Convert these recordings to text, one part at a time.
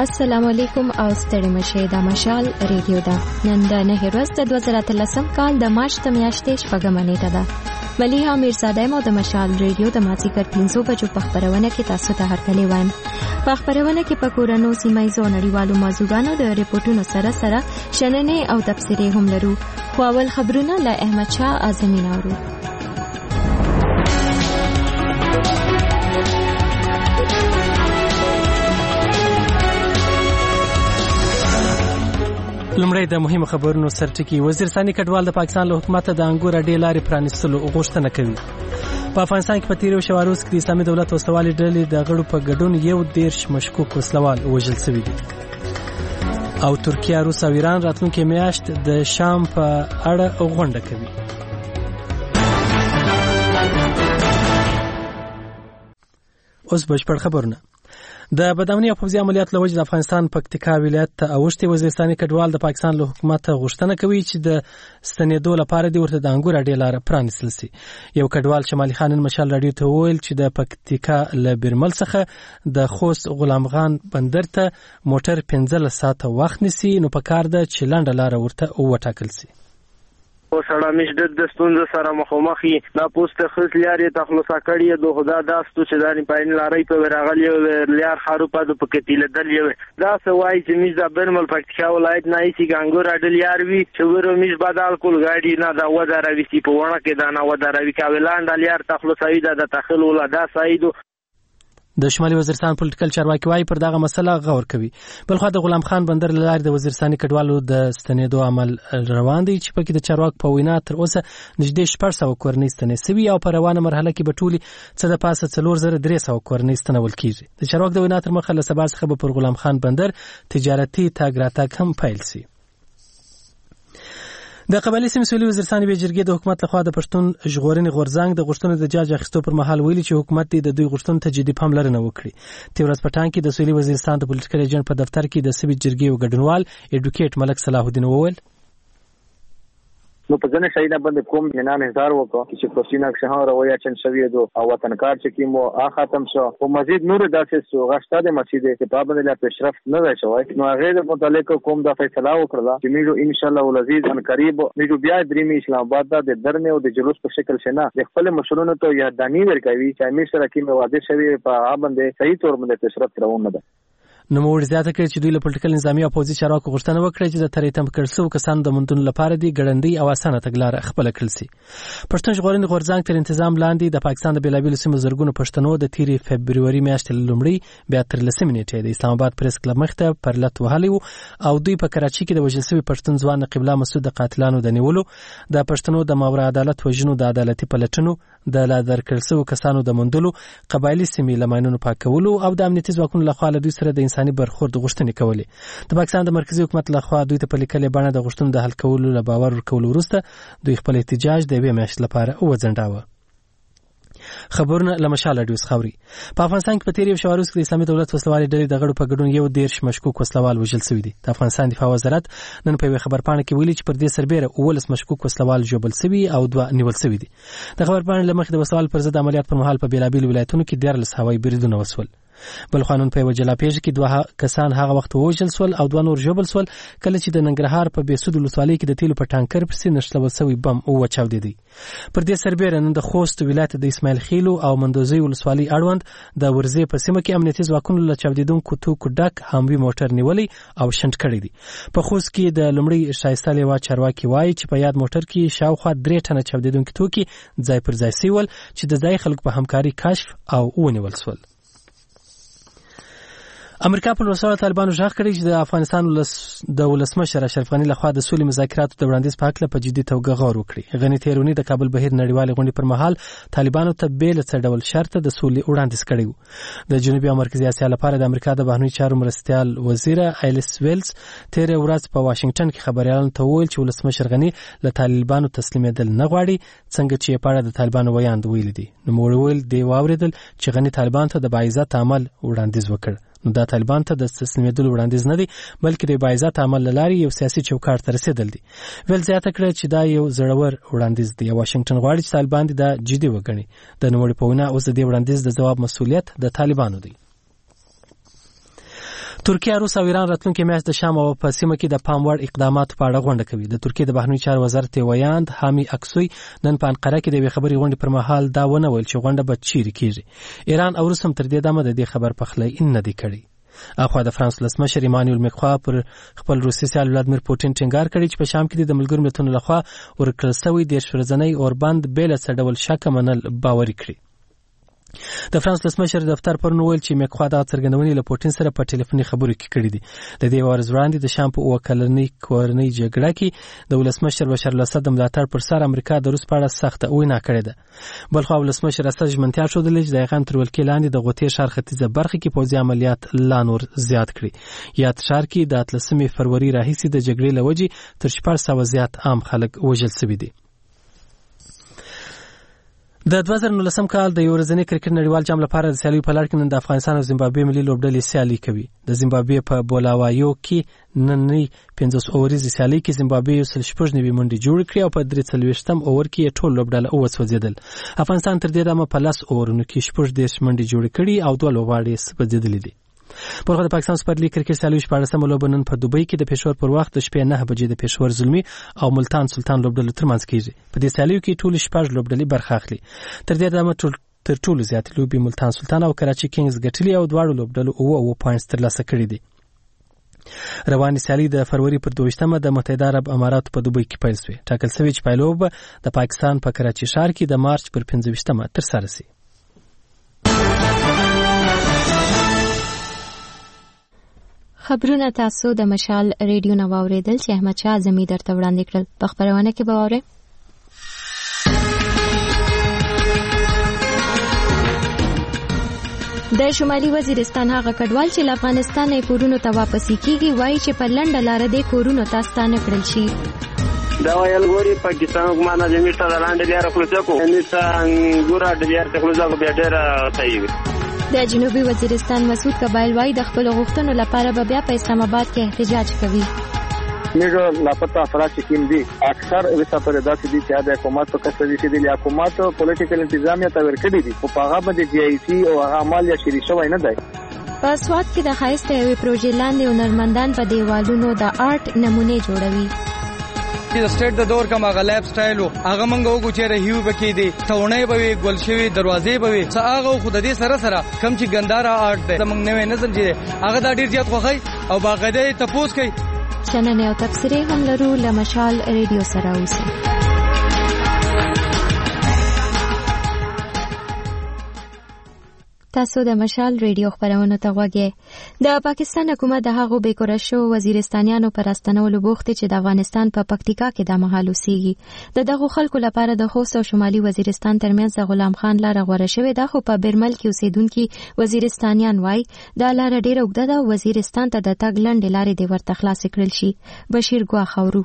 السلام علیکم او ستړي مشه د مشال ریډیو دا نن د 9 ورځ د 2013 کال د مارچ د میاشتې شپږمه نیټه ده. مليحه میرزاده مو د مشال ریډیو د مازیګر 5 بجو په خبرونه کې تاسو ته هرکلی وایم. په خبرونه کې په کورونو سیمایي نړیوالو موضوعاتو د ریپورتونو سره شننې او تفسیرې هم لرو. خو اول خبرونه له احمد شاه اعظمي نورو. لمړی د مهمو خبرونو سرټکی. وزیر ثاني کډوال د پاکستان له حکومت د انګور اډې لارې پرانیستلو غوښتنه کوي. په افغانستان کې په تیرو شواروز کې د اسلامي دولت وسوالي ډلې د غړو په ګډون 11 مشکوک وسلوال وژل شوي دي. او ترکیه، روس او ایران راتلونکي میاشت د شام په اړه غونډه کوي. اوس بشپړ خبرونه. د بدامني او پوځي عملیات له وجې د افغانستان پکتیکا ولایت ته اوښتي وزیر ثاني کډوال د پاکستان له حکومت غوښتنه کوي چې د ستنېدو لپاره د ورته د انګور اډې لاره پرانیستل شي. یو کډوال شمالي خان مشال رادیو ته وویل چې د پکتیکا له بیرمل څخه د خوست غلام خان بندر ته موټر 15 ساعته وخت نیسي، نو په کار ده چې لنډه لاره ورته وټاکل شي. او سره مش د ستونزه سره مخامخي دا پوسټ خص لري تخلص کړی د خدا داستو چې دانی پاین لاري په راغلی لار خارو په د پکتی لدل یو دا سوای چې مش د برمل پکتیکا ولایت نه ایسي ګانګور اډل یاروي چې ورو مش بدل کول غاډي نه دا وداروي چې په ونه کې دا نه وداروي کاولان د لار تخلصوي د تخل ولا سایدو. د شمالي وزیرستان پولیټیکل چارواکي وايي پر دغه مسله غور کوي. بلخو د غلام خان بندر لارې د وزیرستاني کډوالو د ستنېدو عمل روان دی چې پکې د چارواکو په وینا تر اوسه نږدې 400 کورنۍ ستنې سوي او په روانه مرحله کې به ټولي څه د پاسه 4300 کورنۍ ستنول کیږي. د چارواکو د وینا تر مخه له سبا څخه به پر غلام خان بندر تجارتي تاګ راتګ هم پیل شي. د قبایلی سیمې سولې وزیرستاني جرګې د حکومت لخوا د پښتون ژغورنې غورځنګ د غوښتنو د جاج اخیستو پر مهال ویلي چې حکومت د دوی غوښتنو ته جدي پاملرنه وکړي. تیورز پټان کې د سولې وزیرستان د پولیټیکل ایجنټ په دفتر کې د سوي جرګې یو ګډونوال ایډوکیټ ملک صلاح الدین وویل نو په ځنه شایده باندې کوم جنان هزار وکړو چې پښتینه ښه رویا چن شوی دو او وطنکار چې کیمو ختم شو او مزید نور داسې سو غشته د مسجد کې پابند لا پیشرفت نه دی شوی. نو هغه د متعلق کوم د فیصله وکړه چې میرو ان شاء الله ولعزیز ان قریب میرو بیا درېمي اسلام آباد د درنه او د جلوس په شکل شنه د خپل مشرونو ته یادانی ورکوي چې امیر سره کې مواده شوی په باندې صحیح تور باندې پیشرفت روانه ده. نو موږ زیاته کړی چې دوی له پولیټیکل نظامی او پوځي چارواکو غوښتنه وکړه چې د تریتم کړسو کسان د مندون لپاره دی ګړندۍ او اسانه تګلارې خپل کړل شي. پښتون ژغورنې غورځنګ تر تنظیم لاندې د پاکستان د بیلابیلو سیمو زرګونو پښتنو د تیری فبرवरी میاشتې لومړی بیا تر لسمې نیټې د اسلام آباد پریس کلب مخته پر لټ وهلی او دوی په کراچي کې د وژل شوي پښتون ځوان قبله مسعود د قاتلانو د نیولو د پښتنو د ماورا عدالت وژنو د عدالتي پلټنو د لادر کړسو کسانو د مندلو قبایلی سیمې لماینونو پاکولو او د امنیتي ځواکونو لخوا له دوی سره د انساني برخورد غوښتنې کولې. د پاکستان د مرکزی حکومت لخوا دوی ته په لیکلې بڼه د غوښتنو د حل کولو له باور ورکولو وروسته دوی خپل احتجاج د یوې میاشتې لپاره وځنډاوه. خبرونه لمشال اډیوس خوري. په افغانستان کې په تیرو شواروز کې د اسلامي دولت وسلوالي ډلې د غړو په ګډون 11 مشکوک وسلوال وژل شوي دي. د افغانستان دفاع وزارت نن په خبرپاڼه کې ویلي چې پر دې سربېره 19 مشکوک وسلوال ژوبل شوي او 2 نیول شوي دي. د خبرپاڼې له مخې د وسلوال پر ضد عملیات پر مهال په بیلابیل ولایتونو کې 14 هوایي بریدونه وسول. بل قانون په وجلا پیژ کې 2 کسان هغه وخت وژل سول او 2 نور ژوبل سول کله چې د ننګرهار په بیسود ولسوالۍ کې د تیلو په ټانکر پسې نشلول شوی بم او وچاودې دي. پر دې سربېره نن د خوست ولایت د اسماعیل خیلو او مندوزي ولسوالۍ اړوند د ورزې په سیمه کې امنیتي ځواکونو له چاودېدونکو توکو ډک هموي موټر نیولې او شنډ کړی دي. په خوست کې د لومړي شایسته لیوا چارواکي وایي چې په یاد موټر کې شاوخوا 3 ټنه چاودېدونکي توکي ځای پر ځای سیول چې د ځای خلکو په همکاري کشف او ونیول شول. امریکا په لوسه طالبانو ژغ کړی چې د افغانستان د ولسمشر اشرف غنی لخوا د سولې مذاکراتو د وړاندیز په حق له جدي توګه غور وکړي. غنی تیرونی د کابل بهیر نړیوال غونډې پر مهال طالبانو ته بیل څه ډول شرط د سولې وړاندیز کړی و. د جنوبي او مرکزي اسیا لپاره د امریکا د بهرنیو چارو مرستیال وزیر ایلیس ویلز تیر ورځ په واشنگټن کې خبريالانو ته وویل چې ولسمشر غنی له طالبانو تسلیمېدل نه غواړي څنګه چې په اړه د طالبانو ویاند ویل دي. نو موږ دی واوریدل چې غنی طالبان ته د باعزت عمل وړاندیز وکړ. نو دا طالبان ته د تسلیمېدلو وړاندیز نه دی بلکې د باعزت عمل لاري یو سیاسي چوکاټ ته رسیدل دي. ول زیاته کړه چې دا یو زړور وړاندیز دی. واشنگټن غواړي چې طالبان دا جدي وګڼي. د نوموړي په وینا اوس د دې وړاندیز د جواب مسؤلیت د طالبانو دی. ترکیه، روس او ایران راتلونکي میاشت د شام او په سیمه کې د پام وړ اقداماتو په اړه غونډه کوي. د ترکیه د بهرنیو چارو وزارت ویاند حامی اکسوی نن په انقره کې د یوې خبري غونډې پر مهال دا ونه ویل چې غونډه به چیرې کیږي. ایران او روس هم تر دې دمه د دې خبر پخلی نه دی کړی. اخوا د فرانس ولسمشر ایمانوئل مکرون پر خپل روسي سیال ولادیمیر پوتین ټینګار کړی چې په شام کې د ملګرو ملتونو لخوا ورکړل شوی 10 ورځنی اوربند بل څه ډول شک منل باوري کړی. د فرانس ولسمشر دفتر پرون ویل چې مکرون د څرګندونې له پوتین سره په ټلیفوني خبرو کې کړې دي. د دې ورځ وړاندې د شام په وکلنۍ کورنۍ جګړه کې د ولسمشر بشار الاسد د ملاتړ پر سر امریکا د روس په اړه سخته وینا کړې ده. بلخو ولسمشر اسد ژمنتیا ښودلې چې د هغه تر ولکې لاندې د غوټې ښار ختیځه برخه کې پوځي عملیات لا نور زیات کړي. یاد ښار کې د 13 فروری راهیسې د جګړې لوجې تر 400 زیات عام خلک وژل شوي دي. د 2019 کال د یورزنی کرکټ نړیوال جام لپاره د سیالیو په لړ کې نن د افغانستان او زیمبابوې ملي لوبډلې سیالي کوي. د زیمبابوې په بولاوایو کې نننۍ 15 اووريزي سیالي کې زیمبابوې 190 منډې جوړ کړې او په 43م اوور کې ټول لوبډله وسوځیدل. افغانستان تر دې دمه په 10 اورونو کې 14 منډې جوړ کړې او 2 لوبغاړي سوځیدلې دي. په د پاکستان سپر لیګ کرکټ سیالیو 14 لوبه نن په دوبۍ کې د پېښور پر وخت د شپې 9 بجې د پېښور زلمي او ملتان سلطان لوبډلو ترمنځ کېږي. په دې سیالیو کې ټول 14 لوبډلې برخه اخلي. تر دې دمه تر ټولو زیات لوبي ملتان سلطان او کراچي کینګز ګټلي او دواړو لوبډلو 9 پوینټس ترلاسه کړي دي. رواني سیالي د فروری پر 22مه د متحده عرب اماراتو په دوبۍ کې پیل شوه. ټاکل شوی چې پایلوب د پاکستان په کراچي ښار کې د مارچ پر 25مه تر سره شي. خبرونه تاسو د مشال ریډیو نو اوریدل چې احمد شاه اعظمي درته وړاندې کړل. په خبرونه کې به اورئ د شمالي وزیرستان هغه کډوال چې افغانستان یې کورونو ته واپس کیږي وایي چې په لنډه لار د کورونو ته ستانه کړل شي. دا ویل غوري پاکستان حکومت د میټه د لاندې لار خلاصو کو انیسا ګورا د لار ته خلاصو بیا ډېر صحیح. د جنوبي وزیرستان مسعود قبایل وایي د خپل غوښتنو لپاره به بیا په اسلام آباد کې احتجاج کوي. میرو لاپتا افراد چې کوم دي اکثر وسه پر داسې دي چې د حکومت په کسر دي چې د حکومت پولیټیکل انتظامیه ته ورکړي دي او په هغه باندې جی ای سی او هغه عمل یا شری شوی نه دی. په سواد کې د خایسته یوې پروژې لاندې هنرمندان په دیوالونو د آرټ نمونه جوړوي. د سټیټ د دور کوم غلاب سټایل هغه منګو کو چې رهیو بکې دي ټونه به ګلشوي دروازې به څه هغه خود دې سره سره کم چې ګندارا آرټ ده زمنګ نوې نظم چې هغه د ډیر زیات خوخی او باغده تپوس کوي. چننه او تفسیری هم لرو لمشال ریډیو سره اوسئ. تاسو د مشال ریډیو خبرونه ته غوږی. د پاکستان حکومت د هغو بیکاره شو وزیرستانیانو پر راستنولو بوخت چې د افغانستان په پکتیکا کې د مهال اوسېږي. دغه خلکو لپاره د خوست او شمالي وزیرستان ترمنځ غلام خان لار غوړه شوې ده، خو په برمل کې اوسېدونکي وزیرستانیان وایي دا لار ډېره اوږده ده او وزیرستان ته د تګ لنډې لارې دې ورته خلاصې کړل شي. بشیر ګواخ اورو.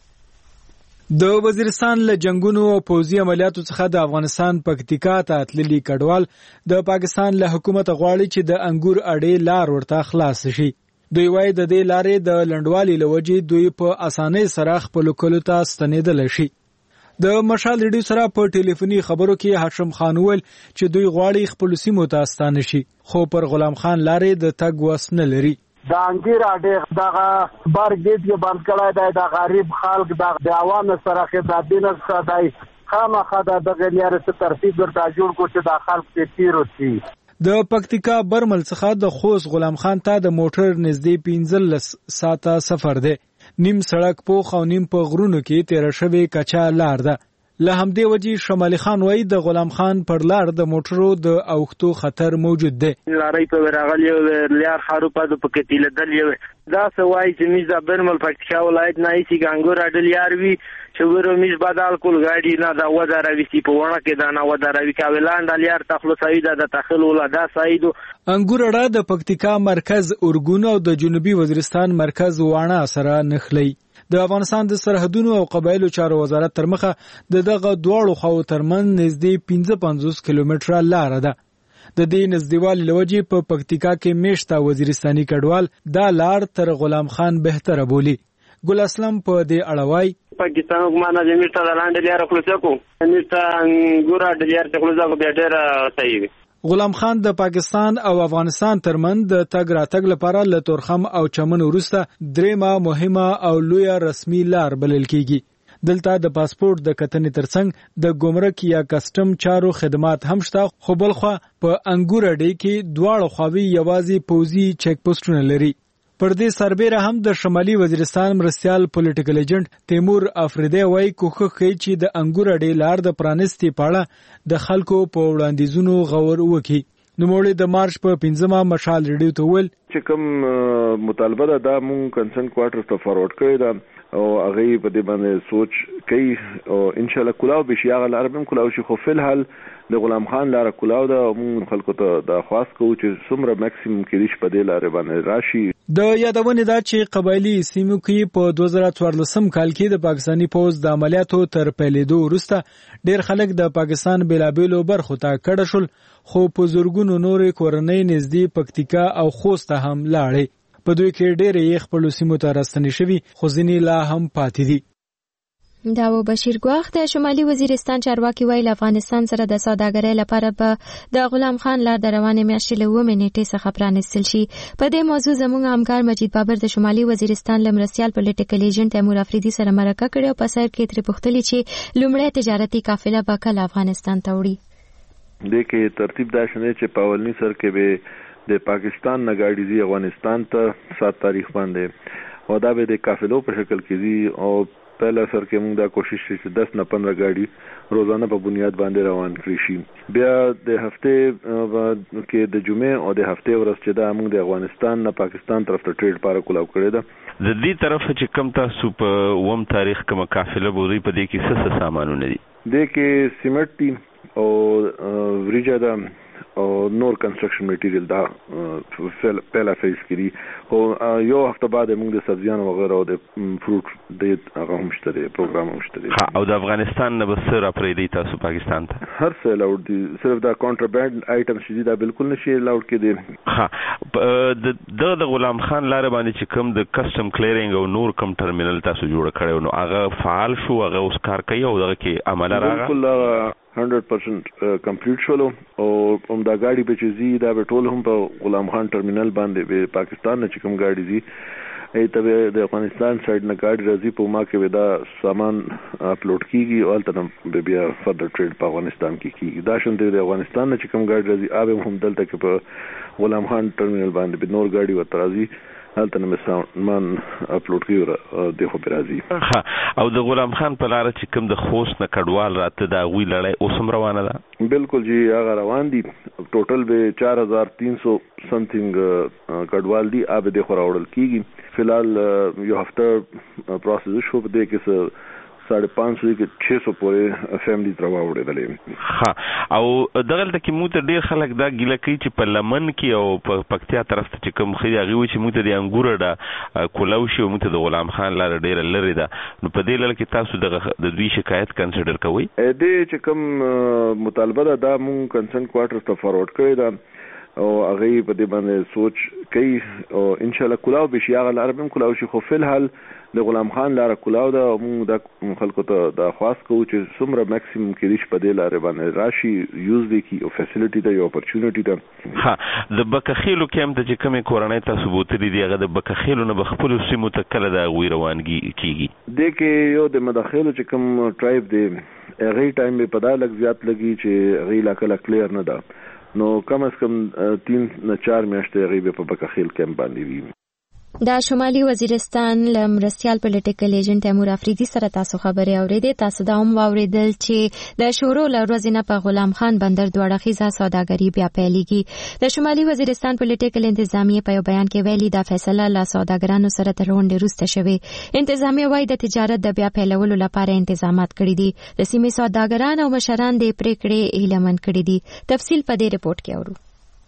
د وزیرستان له جنگونو او پوځي عملیاتو څخه د افغانستان پکتیکا ته تللي کډوال د پاکستان له حکومت غواړي چې د انګور اډې لار ورته خلاص شي. دوی وايي د دې لارې د لنډوالي لوجې دوی په اسانۍ سره خپل کلو ته ستنېدل شي. د مشال ریډیو سره په ټلیفوني خبرو کې هاشم خان ویل چې دوی غواړي خپل سیمو ته ستانه شي، خو پر غلام خان لارې د تګ وس نه لري. د انګیر اډې دغه بار گیټ کې بند کړای دی، د غریب خلک د عوام سره خدمت نه کوي. خامخا دغه لارې ته ترتیب ورته جوړ کو چې د خلک په تیر وسی. د پکتیکا برمل څخه د خوست غلام خان ته د موټر نږدې 15 ساعته سفر دی. نیم سړک پوخ او نیم په غرونو کې تیر شوی کچا لار ده. له همدې وجې شمالي خان وایي د غلام خان پر لار د موټرو د اوښتو خطر موجود دی. لارې په راغلی لار خروپه د پکتیله دل یو دا سوای چې میزه برمل پکتیکا ولایت نه ایسی ګانګور اډل یار وی چې ورو میز بدل کول غاډي نه دا وداروي چې په ونه کې دا نه وداروي کاولاند الیار تخلصوي د تخل ولا سایدو. انګور اډه د پکتیکا مرکز اورګون او د جنوبي وزیرستان مرکز واڼه سره نښلي. د افغانستان د سرحدونو او قبایلو چارو وزارت تر مخه دغه دواړو خواو ترمن نږدې 55 کیلومتره لار ده. د دې نږدېوالي لوجې په پکتیکا کې میشته وزیرستاني کډوال دا لار تر غلام خان بهتره بولی. ګل اسلم په دې اړه وایي پاکستان حکومت د میشته لاندې لار خلاصو کو میشته ګورا د لار ته خلاصو بیا ډېر صحیح. غلام خان د پاکستان او افغانستان ترمن د تګ راتګ لپاره له تورخم او چمن وروسته دریمه مهمه او لویه رسمي لار بلل کیږي. دلته د پاسپورت د کتنې ترڅنګ د ګمرک یا کسټم چارو خدمات هم شته، خو بلخوا په انګور اډې کې دواړو خواوې یوازې پوځي چیک پوسټونه لري. پر دې سربېره هم د شمالي وزیرستان مرستیال پولیټیکل ایجنټ تیمور افریدی وایي کوښښ کوي چې د انګور اډې لار د پرانستې پاړه د خلکو په وړاندیزونو غور وکړي. نوموړي د مارچ په 15مه مشال ریډیو ته ویل چې کوم مطالبه ده مونږ کنسرن کوارټر ته فارورډ کړی ده او هغه په دې باندې سوچ کوي او ان شاء الله کلاو به شي، هغه لار به کلاو شي. خو فل حال د غلام خان لار کلاو ده، مونږ خلکو ته د خواست کوو چې څومره میکسیمم کې په دې لار باندې راشي. د یادونې دا چې قبایلی سیمو کې په 2014 کال کې د پاکستانی پوځ د عملیاتو تر پیلېدو وروسته ډېر خلک د پاکستان بیلابېلو برخو ته کډه شول، خو په زورګونو نورې کورنۍ نږدې پکتیکا او خوست هم لاړې. په دوی کې ډېرې خپلو سیمو ته راستنې شوي، خو ځینې لا هم پاتې دي. دا و بشیر ګواخ د شمالي وزیرستان چارواکي ویل افغانستان سره د سوداګرۍ لپاره به د غلام خان لار د روانې میاشتې له 9 نیټې څخه پرانیستل شي. په دې موضوع زموږ همکار مجید بابر د شمالي وزیرستان له مرستیال پولیټیکل ایجنټ تیمور افریدي سره مرکه کړې او په سر کې ترې پوښتلې چې لومړی تجارتي قافله به کله افغانستان ته وړي. دې کې ترتیب دا شنه چې په اولنی سر کې به د پاکستان نه گاډي زی افغانستان ته 7 تاریخ باندې او دا به د قافلو په شکل کې زی او پہلا سر کې موږ دا کوشش چې 10 نه 15 گاډي روزانه په بنیاد باندې روان کړی شي. بیا د هفته کې د جمعې او د هفته ورځ چې دا موږ د افغانستان نه پاکستان طرف ته ټریډ پاره کولاو کړی دا د دې طرف چې کم تاسو په 1 تاریخ کوم قافله بوري په دې کې څه سامانونه دي؟ د کې سیمنټ دي او وریجا ده او نور کنسټرکشن میټیریل دا پہلا فیز کړي. او یو هفته بعد موږ د سبزیانو وغیرہ او د فروټ د هغه هم شته پروګرام هم شته. او د افغانستان نه به سره اپریدي تاسو پاکستان ته هر څه لاوډ دي، صرف دا کانټراباند آیټم شې دا بالکل نشي لاوډ کې دي. د غلام خان لار باندې چې کوم د کسٹم کلیرینګ او نور کوم ټرمینل تاسو جوړ کړو نو هغه فعال شو، هغه اوس کار کوي او دغه کې عمل راغی بالکل 100% کمپلیټ شولو. او هم دا گاډي به چې زی دا به ټول هم په غلام خان ټرمینل باندې به پاکستان نه چې کوم گاډي زی ایته د افغانستان سایډ نه گاډي راځي په ما کې دا سامان اپلوډ کیږي او البته به بیا فردر ټریډ په افغانستان کې کیږي. دا شنه د افغانستان نه چې کوم گاډي راځي اوبه هم دلته کې په غلام خان ټرمینل باندې به نور گاډي وته راځي هلته نه سامان اپلوډ کیږي د خو برازي. او د غلام خان په لار چې کوم د خوست نه کډوال راته دا وی لړۍ اوسم روانه ده؟ بالکل جی هغه روان دي. ټوټل به 4300 سمثینګ کډوال دي اوبه د خو راوړل کیږي. فلحال یو هفته پروسس شو په دې کې 550 کې 600 پورې فیملی تروا وړېدلې. او دغلته کې موږ ته ډېر خلک دا ګیله کوي چې په لمن کې او په پکتیا طرف ته چې کوم خې هغه وي چې موږ ته د انګور دا کولاو شي موږ ته د غلام خان لار ډېر لري ده. نو په دې لړ کې تاسو د دوی شکایت کنسیډر کوئ؟ دې چې کوم مطالبه ده دا موږ کنسرن کوارټر ته فارورډ کړی ده او هغه په دې باندې سوچ کوي او ان شاء الله کلاو به شي، هغه لار به کلاو شي. خو فل حال د غلام خان لار کلاو ده موږ د خلکو ته د خواست کوو چې څومره میکسیمم کې په دې لار باندې راشي یوز دي کی او فیسیلیټی ده یو اپورچونټی ده. د بکخیلو کې هم چې کومه کورنۍ تاسو بوتري دی هغه د بکخیلو نه بخپل سیمو ته کله دا غوي روانګي کیږي. د کې یو د مداخلو چې کوم ټرایب دی هغه ټایم په دا لګ زیات لګي چې هغه علاقه کلیر نه ده، نو کم از کم 3 نه 4 میاشتې هغه په بکخیل کېمپ باندې وي. دا شمالي وزیرستان له مرستیال پولیټیکل ایجنټ تیمور افریدي سره تاسو خبرې اورېدې. تاسو دا هم واورېدل چې د شورو له ورځې نه په غلام خان بندر دوه اړخیزه سوداګري بیا پیلېږي. د شمالي وزیرستان پولیټیکل انتظامیه په یو بیان کې ویلي دا فیصله له سوداګرانو سره تر غونډې وروسته شوې. انتظامیه وایي د تجارت د بیا پیلولو لپاره انتظامات کړي دي. د سیمې سوداګران او مشران د پریکړې هیله مند کړي دي. تفصیل په دې رپورټ کې اورو.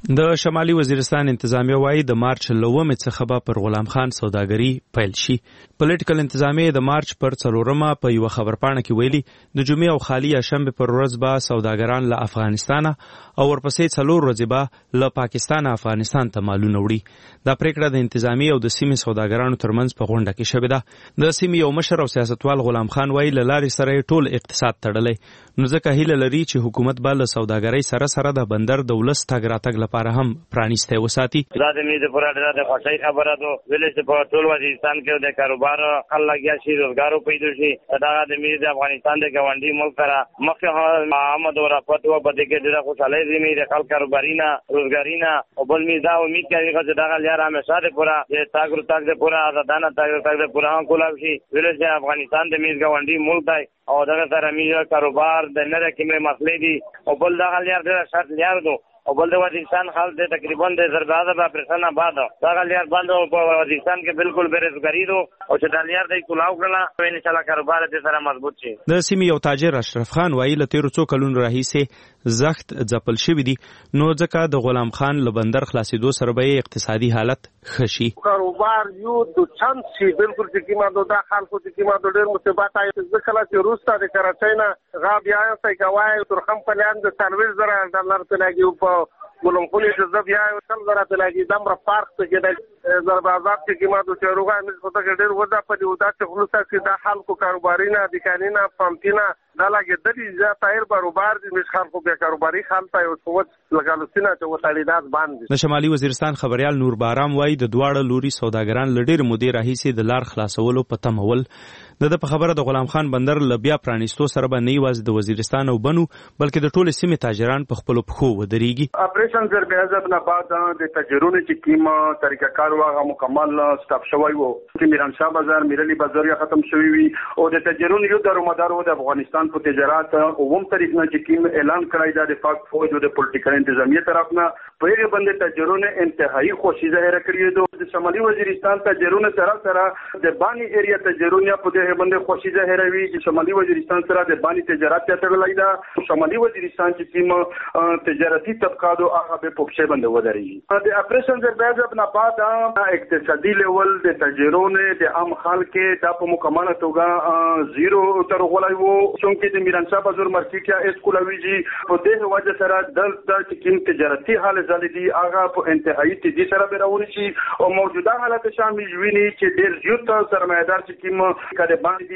د شمالي وزیرستان انتظامیه وایي د مارچ 9 څخه به پر غلام خان سوداګري پیل شي. پولیټیکل انتظامیه د مارچ پر 4 په یو خبرپاڼه کې ویلي د جمعې او خالی شنبه پر ورځ به سوداګران له افغانستان او ورپسې 4 ورځې به له پاکستان افغانستان ته مالونه وړي. دا پریکړه د انتظامیه او د سیمې سوداګرانو ترمنځ په غونډه کې شوې ده. د سیمې یو مشر او سیاستوال غلام خان وایي له لارې سره ټول اقتصاد تړلی، نو ځکه هیله لري چې حکومت به له سوداګرۍ سره د بندر د ولس تګ راتګ لپاره هم پرانیسته وساتي. دا د مې د پراډه د خوشای خبره ده ویل چې په ټول وزیرستان کې د کاروبار خل لګیا شي، روزګارو پیدا شي. دا د مې د افغانستان د ګاونډي ملک سره مخه محمد او رافت و په دې کې د خوشاله دي مې د خلک کاروبارینا روزګارینا او بل مې دا امید کوي چې دا غلیار همیشه د پورا د تاګرو تاګ د پورا آزادانه تاګ د پورا کولاو شي. ویل چې افغانستان د مې ګاونډي ملک دی او دغه سره مې کاروبار د نه کې مسلې دي او بل دا غلیار د شرط لیار دو او بل د وزیرستان حال د تقریبا د زربازه په پرسن آباد دا غلیار باندې په وزیرستان کې بالکل بیروزګاری دو او چې د لیار د کولاو کړه ان شاء الله کاروبار د سره مضبوط شي. د سیمې یو تاجر اشرف خان وایي له 13 کلونو راهیسې زخت ځپل شوی دي، نو ځکه د غلام خان له بندر خلاصېدو سره به اقتصادي حالت خشي. کاروبار یو د چند شي بالکل چې کیمه د خلکو چې کیمه د ډېر مصیبت آی ځکه چې روستا د کراچۍ نه غا بیا څنګه کوي تر خم پلان د $30,000 ته لګي په ولوم خو چې زه بیا یو $30,000 ته لګي دمر پارک ته کې د زربازات کې کیمه د چروغا مې څه ته ډېر وځه په دې ودا چې خلوصا چې د خلکو کاروبارینا د کانینا پمپینا دا لګي د دې ځای کاروبار د مش خلکو به کاروباري خلک یو څه لګالسینه چې وتاړیدات باندې. د شمالي وزیرستان خبريال نور بارام وایي د دواړه لوري سوداګران لډیر مودې راهیسې د لار خلاصولو په تمول. د په خبره د غلام خان بندر لبیا پرانیستو سره به نه یوازې د وزیرستان او بنو بلکې د ټولو سیمې تاجران په خپل پخو ودرېږي. اپریشن زربیازب نه بعد د تجربه چې کیمه طریقه کار واغه مکمل سټاپ شوی وو چې میرانشاه بازار میرلی بازار یا ختم شوی وي او د تجربه یو درومدار د افغانستان په تجارت او هم طریق نه چې کیمه اعلان کړی دا د پاک فوج او د پولیټیکل انتظامیه طرف نه په یوه باندې تجربه انتهایی خوشی ظاهر کړی دی. د شمالي وزیرستان تجربه سره د بانی ایریا تجربه په باندې خوشی ظاهروي چې شمالي وزیرستان سره د بانی تجارت تړلای دا شمالي وزیرستان چې تیم تجارتي طبقات او هغه په پوښښ باندې ودرېږي. د اپریشن زربیازب نه بعد اقتصادي لیول د تجربه د عام خلک د په مکمله توګه زیرو تر غولای وو چې د میرانشاه بازار مارکیټ یا اسکولویږي په دې وجه سره د تیم تجارتي حالت زلیدي هغه په انتهایی تیزی سره بیرون شي او موجوده حالت شامل ویني چې ډېر زیات سرمایدار چې کیم کده باندې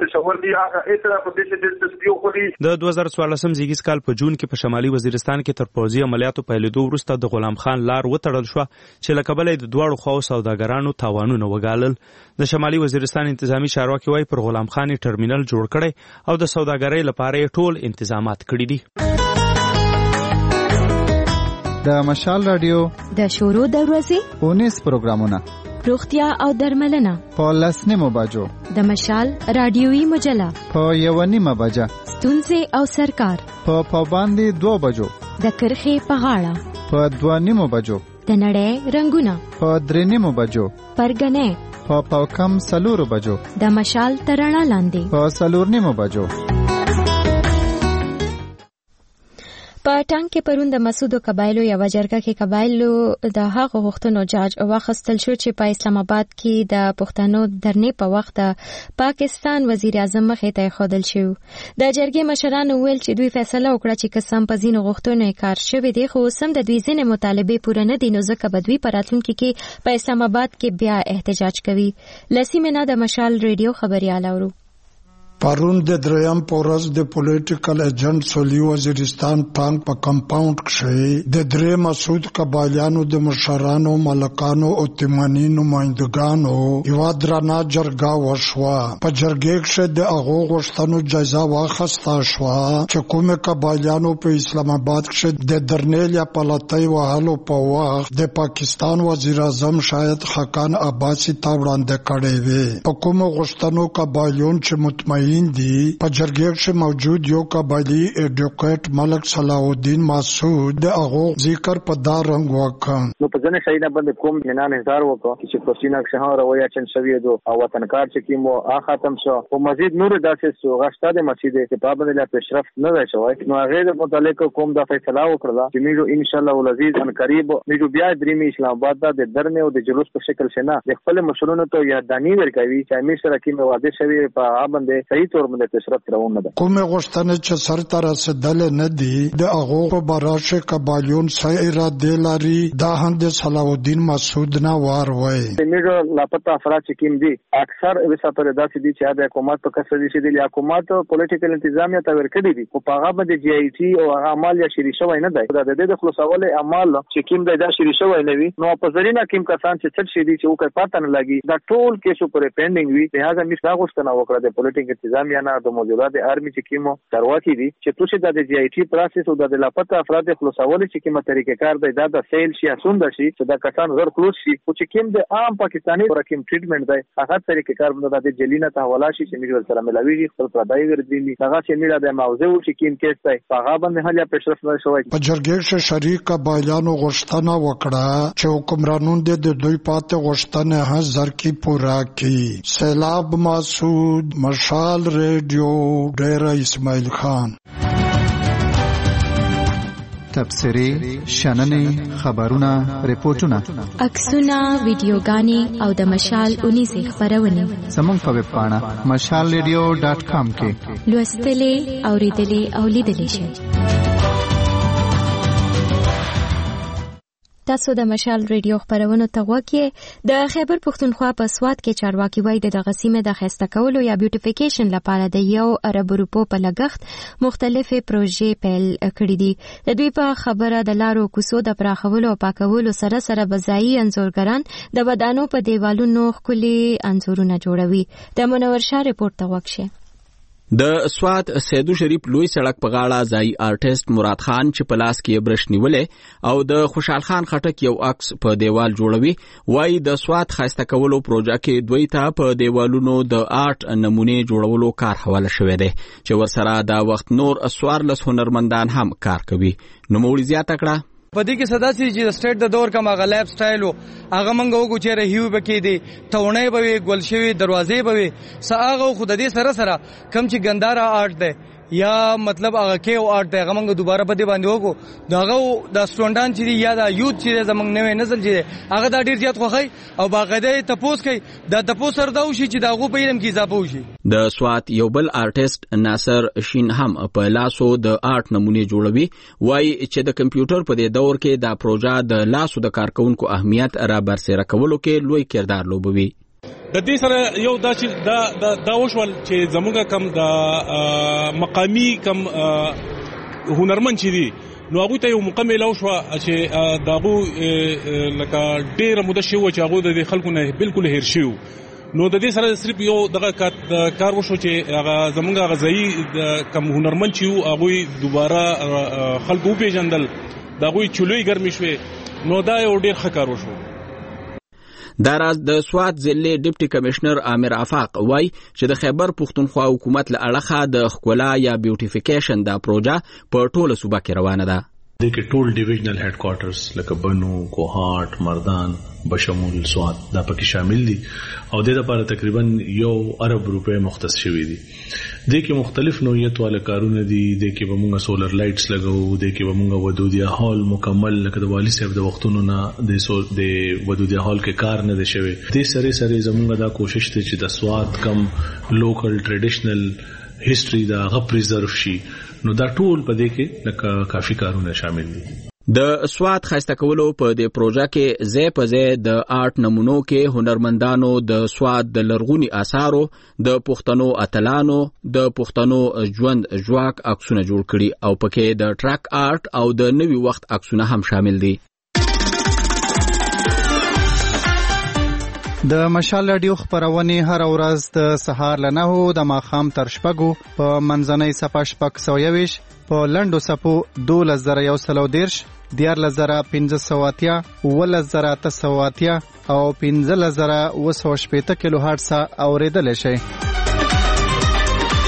د 2014 زیږیز کال په جون کې په شمالي وزیرستان کې تر پوځي عملیاتو پیلېدو وروسته د غلام خان لار وتړل شو چې له کبله د دواړو خواو سوداګرانو تاوانونه وګالل. د شمالي وزیرستان انتظامی چارواکي وايي پر غلام خان ټرمینل جوړ کړي او د سوداګرۍ لپاره ټول انتظامات کړي دي. د مشال رادیو د شورو د ورځې 19 پروګرامونه روغتیا او درملنه په 10 بجو د مشال رادیوي مجله په 1:30 بجه ستونزې او سرکار په پابندي 2 بجو د کرخي په غاړه په 2:30 بجو د نړۍ رنگونه په 3:30 بجو پرګنې په کم 4 بجو د مشال ترانه لاندې په 4:30 بجو. په ټانګ کې پرون د مسعود قبایلو یو جرګه کې قبایلو د هغه غوښتنو جاج واخیستل شو چې په اسلام آباد کې د پښتنو درنې په وخت د پاکستان وزیر اعظم مخې ته خودل شو. د جرګې مشرانو ویل چې دوی فیصله وکړه چې قسم په زینو غوښتنو کار شوی دی خو سم د دوی ځینې مطالبه پوره نه دي نو ځکه به دوی په راتلونکي کې په اسلام آباد کې بیا احتجاج کوي. لسیمه د مشال ریډیو خبريال اورو. پرون د دریم پورز د پولیټیکل ایجنټ سولي وزیرستان ټانګ په کمپاوند کې د درې مسعود قبایلیانو د مشرانو ملکانو او تیمانی نمائندګانو یو درنه جرګه وشوه. په جرګې کې د هغو غوښتنو جایزه واخیسته شوه چې کومه قبایلیانو په اسلام آباد کې د درنې یا پلاتۍ وهلو په وخت د پاکستان وزیر اعظم شاهد خاقان عباسي ته وړاندې کړې وي. په کومه غوښتنو قبایلیون چې مطمئن سامعین دي په جرګه کې موجود یو قبایلی ایډوکیټ ملک صلاح الدین مسعود د هغه ذکر په دا رنګ وکړ. نو په ځنه شایده باندې کوم جنان هزار وکړو چې پروسینا شه رویا چن شوی دو او وطنکار چې کیمو ختم شو او مزید نور داسې سو غشته د مسجد کې پابند لا پیشرفت نه وای شوی. نو هغه د متعلق کوم د فیصله وکړه چې موږ ان شاء الله العزیز ان قریب موږ بیا درېمې اسلام آباد د درنه او د جلوس په شکل شنه د خپل مشرونو ته یادانی ورکوي چې امیر سره کې واده شوی په باندې صحیح تور باندې پیشرفت روانه ده. کوم غوښتنه چې سر تر رسیدل نه دي د هغه په براشه قبایلون سایره د لاري دا هم د صلاح الدین مسعود نه وار وای. موږ لاپتا افراد چې کوم دي اکثر وساتره داسې دي چې د حکومت په کسر دي چې د حکومت پولیټیکل انتظامیه ته ورکړي دي او په هغه باندې جی آی ټي او هغه عمل یا شری شوی نه دی. دا د خلاصول عمل چې کوم د شری شوی نه وي نو په ذریعہ کوم کسان چې څه شي دي چې وکړ پاتې نه لګي دا ټول کیسو پر پینډینګ وي. لہذا موږ دا غوښتنه وکړه د پولیټیکل انتظامیه نه د موجوده ارمی چې کومو ترواتی دي چې تاسو د جی آی ټي پروسس او د لاپتا افراد خلاصول چې کومه طریقې کار دی دا د سیل شي اسوند شي چې دا کسان غیر خلاص شي او چې کوم د عام پاکستاني ورکیم ټریټمنټ دی هغه طریقې کار باندې د جلینا ته حواله شي چې موږ سره ملاوي خپل پردای ورځي هغه چې موږ د موضوع چې کوم کیس دی هغه باندې هله پیشرفت نه شوی. په جرګه کې شریک قبایلانو غوښتنه وکړه چې حکمرانون د دوی پاتې غوښتنه هزار کی پورا کړي. سیلاب مسعود، مشال ریډیو، ډیره اسماعیل خان. تبصرې، شننې، خبرونه، ریپورتونه، عکسونه، ویډیوګانې او د مشال 19 خبرونه زموږ په ویب پاڼه mashalradio.com کې لوستلې، اوریدلې او لیدلې شئ. تاسو د مشال ریډیو خبرونو ته غوږی د خیبر پښتونخوا په سواد کې چارواکي وایي د غسیمه د خسته کولو یا بیوټیفیکیشن لپاره د 1 ارب روپو په لګښت مختلفه پروژې پیل کړې دي. د دوی په خبره د لارو کوڅو د پراخولو او پاکولو سره سره بځایي انځورګران د ودانو په دیوالونو ښکلي انځورونه جوړوي. د منور شاه ریپورت ته غوښه. د سوات سیدو شریف لوی سړک په غاړه ځای آرټیست مراد خان چې په لاس کې برش نیولې او د خوشحال خان خټک یو عکس په دیوال جوړوي وای د سوات خاسته کولو پروژه کې دوی ته په دیوالونو د آرټ نمونه جوړولو کار حواله شوې ده چې ورسره دا وخت نور اسوارلس هنرمندان هم کار کوي. نو مولي زیاته کړه پدې کې صدا سي چې سټیټ د دور کما غلاب سټایل هغه منګه وګو چې رهیو بکې دي تونه به ګلشوي دروازې به ساغه خود دې سره سره کم چې ګندارا آرټ ده یا مطلب هغه کې او آرټ ده هغه منګه دوباره پدې باندې وګو داغه د سټوډنټان چې یا د یوت چې زمنګ نوې نسل چې هغه د ډیر زیات خوخی او باغده تپوس کوي د تپوس سره دا وشي چې داغه په علم کې اضافه وشي. د سوات یو بل آرټیست ناصر شین هم په لاسو د آرټ نمونه جوړوي وای چې د کمپیوټر په دې دور کې دا پروژه د لاسو د کارکونکو اهمیت را برسېره کولو کې لوی کردار لوبوي. د دې سره یو دا چې دا وشول چې زموږه کم د مقامی کم هنرمند چې دي نو هغه ته یو مکمل او شو چې داغو لکه ډېر مده شو چې هغه د خلکو نه بالکل هیر شو. نو د دې سره صرف یو دغه کار وشو چې هغه زموږه غزایی کم هنرمند چې هغه دوباره خلکو پیژندل داغوی چلوي ګرمي شوه نو دا یو ډېر ښه کار وشو. دا راز د سوات ضلع ډیپټي کمشنر عامر افاق وای چې د خیبر پښتونخوا حکومت له اړخه د ښکلا یا بیوټیفیکیشن دا پروژه په ټوله صوبه کې روانه ده. د کې ټول ډیویژنل هډ کوارټرز لکه بنو، کوهاټ، مردان بشمول سوات دا پکې شامل دي او د لپاره تقریبا 1 ارب روپے مختص شوی دي. د کې مختلف نوعیت والا کارونه دي. د کې به موږ سولر لایټس لګو، د کې به موږ ودودیا هال مکمل لکه د والی صاحب د وختونو نه د ودودیا هال کې کار نه دی شوی. د سره زموږ دا کوشش ته چې د سوات کم لوکل ټریډیشنل هیستوري دا غو پریزرو شي نو دا ټول په دې کې لکه کافي کارونه شامل دي. د سوات خاسته کولو په دې پروژه کې زې په زې د آرټ نمونو کې هنرمندانو د سوات د لرغونی آثارو د پښتنو اتلانو د پښتنو ژوند ژواک عکسونه جوړ کړي او پکې د ټرک آرټ او د نوي وخت عکسونه هم شامل دي. د مشال رادیو خبرونه هر ورځ د سهار له 9 د ماښام تر 6 په منځنۍ صفه 6 په لندو صفو 2110 14580 11880 او 15080 کیلو هرتز اوریدل شي.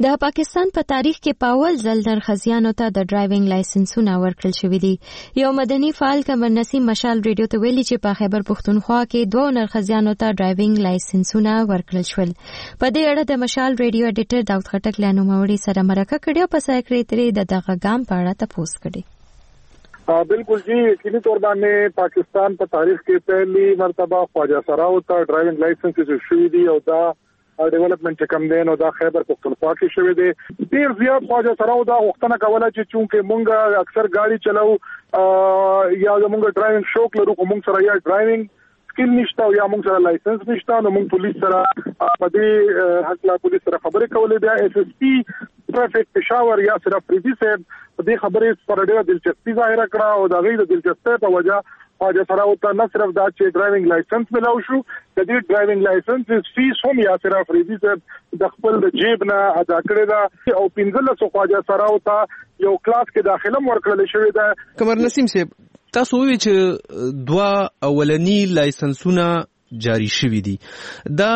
د پاکستان په تاریخ کې په اول ځل نرخزیانو ته د ډرایوینګ لایسنسونه ورکړل شوي دي. یو مدني فعال قمر نسیم مشال ریډیو ته ویلي چې په خیبر پښتونخوا کې 2 نرخزیانو ته ډرایوینګ لایسنسونه ورکړل شول. په دې اړه د مشال ریډیو ایډیټر داود خټک له نوموړي سره مرکه کړې او په سکریټري د دغه ګام په اړه تپوس کړي. بالکل جی یقیني طور باندې پاکستان په تاریخ کې پہلی مرتبه خواجه سراو ته ډرایوینګ لایسنس شوی دی او دا ډیولپمنٹ کم دین او دا خیبر پختونخوا کې شوی دی. ډیر زیات خواجه سراو دا وختونه کوله چې چونکه مونږ اکثر گاڑی چلاو یا مونږ ډرایوینګ شوق لرو کوم سره یا ډرایوینګ سکیل نشته او یا مونږ سره لایسنس نشته نو مونږ پولیس سره په دې حق لا پولیس سره خبرې کولې بیا اس اس پی ټرافیک پېښور یا صرف فریدي صاحب په دې خبرې پر ډېره دلچسپي ظاهر کړه او دا غي د دلچسپۍ په وجه خواجه سراو ته نه صرف دا چې ډرایوینګ لایسنس ملاو شو د دې ډرایوینګ لایسنس فیس هم یا صرف فریدي صاحب د خپل د جیب نه ادا کړی دا او 15 خواجه سراو ته یو کلاس کې داخله ورکړل شوې ده. قمر نسیم صاحب تاسو وی چې 2 اولنی لایسنسونه جاری شوی دي. دا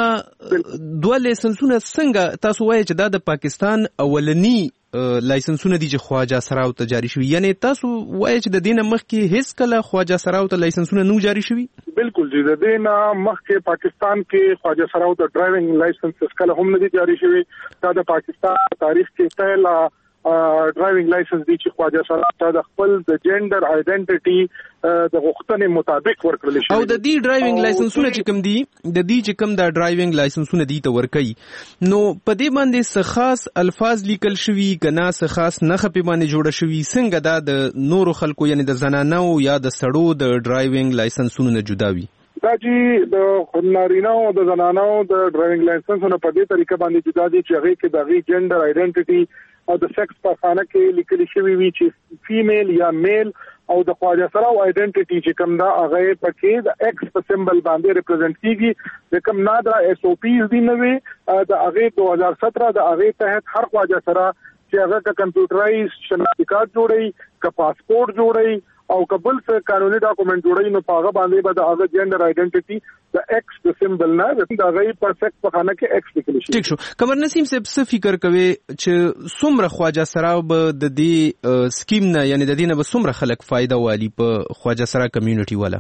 2 لایسنسونه څنګه تاسو وایي چې دا د پاکستان اولنی لایسنسونه دي چې خواجه سراو ته جاری شوی، یعنی تاسو وایي چې د دینه مخکې هیڅ کله خواجه سراو ته لایسنسونه نو جاری شوی؟ بالکل جی د دینه مخکې پاکستان کې خواجه سراو ته ډرایوینګ لایسنس کله هم نه دي جاری شوی. دا د پاکستان تاریخ کې پہلا ډرایوینګ لایسنس دی چې خواجه سراو ته د خپل د جندر آیډنټیټي د غوښتنې مطابق ورکړل شي. او د دې ډرایوینګ لایسنسونه چې کوم دي د دې چې کوم د ډرایوینګ لایسنسونه دي ته ورکړي نو په دې باندې څه خاص الفاظ لیکل شوي کنا څه خاص نښه په باندې جوړه شوي څنګه دا د نورو خلکو یعنی د زنانو یا د سړو د ډرایوینګ لایسنسونو نه جدا وي؟ دا چې د نارینه او د زنانو د ډرایوینګ لایسنسونه په دې طریقه باندې جدا دي چې هغه کې د غي جندر آیډنټیټي او د سیکس په خانه کې لیکل شوی وي چې فیمیل یا میل او د خواجه سراو آیډنټیټي چې کوم دا هغه پکې د ایکس په سمبل باندې ریپرزینټ کیږي. د کوم نادرا اس او پیز دی نوې د هغه 2017 د هغه تحت هر خواجه سرا چې هغه کا کمپیوټرایز شناختی کارت جوړي کا پاسپورت جوړي او قبل څخه قانوني ډاکومنٹ جوړي نو پاغه باندې به د هغه جندر آیډنټیټي د ایکس د سمبل نه د هغه پرفیکټ په خانه کې ایکس لیکل شي. ٹھیک شو. قمر نسیم صاحب څه فکر کوي چې څومره خواجه سراو به د دې سکیم نه یعنی د دې نه به څومره خلک فائدہ والی په خواجه سرا کمیونټي والا؟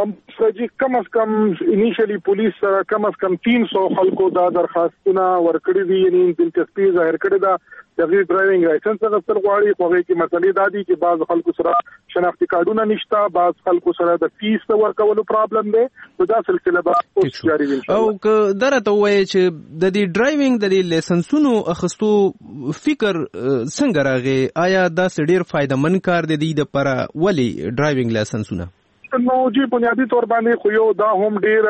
سجی کم از کم انیشلی پولیس کم از کم 300 خلکو دا درخواستونه ورکړي دي یعنی دلچسپي ظاهر کړي دا د ډرایوینګ لایسنس غوښتل غواړي خو هغه کې مسلې دا دي چې بعض خلکو سره شناختی کارتونه نشته بعض خلکو سره د فیس ورکولو پرابلم دی نو دا سلسله به جاری وي. او که درته وایي چې د دې ډرایوینګ د لایسنسونو اخستو فکر څنګه راغی؟ آیا دا ډیر فائدمن کار دی د پر ولی ډرایوینګ لایسنسونه؟ نو جی بنیادی طور باندې خو یو دا هم ډیر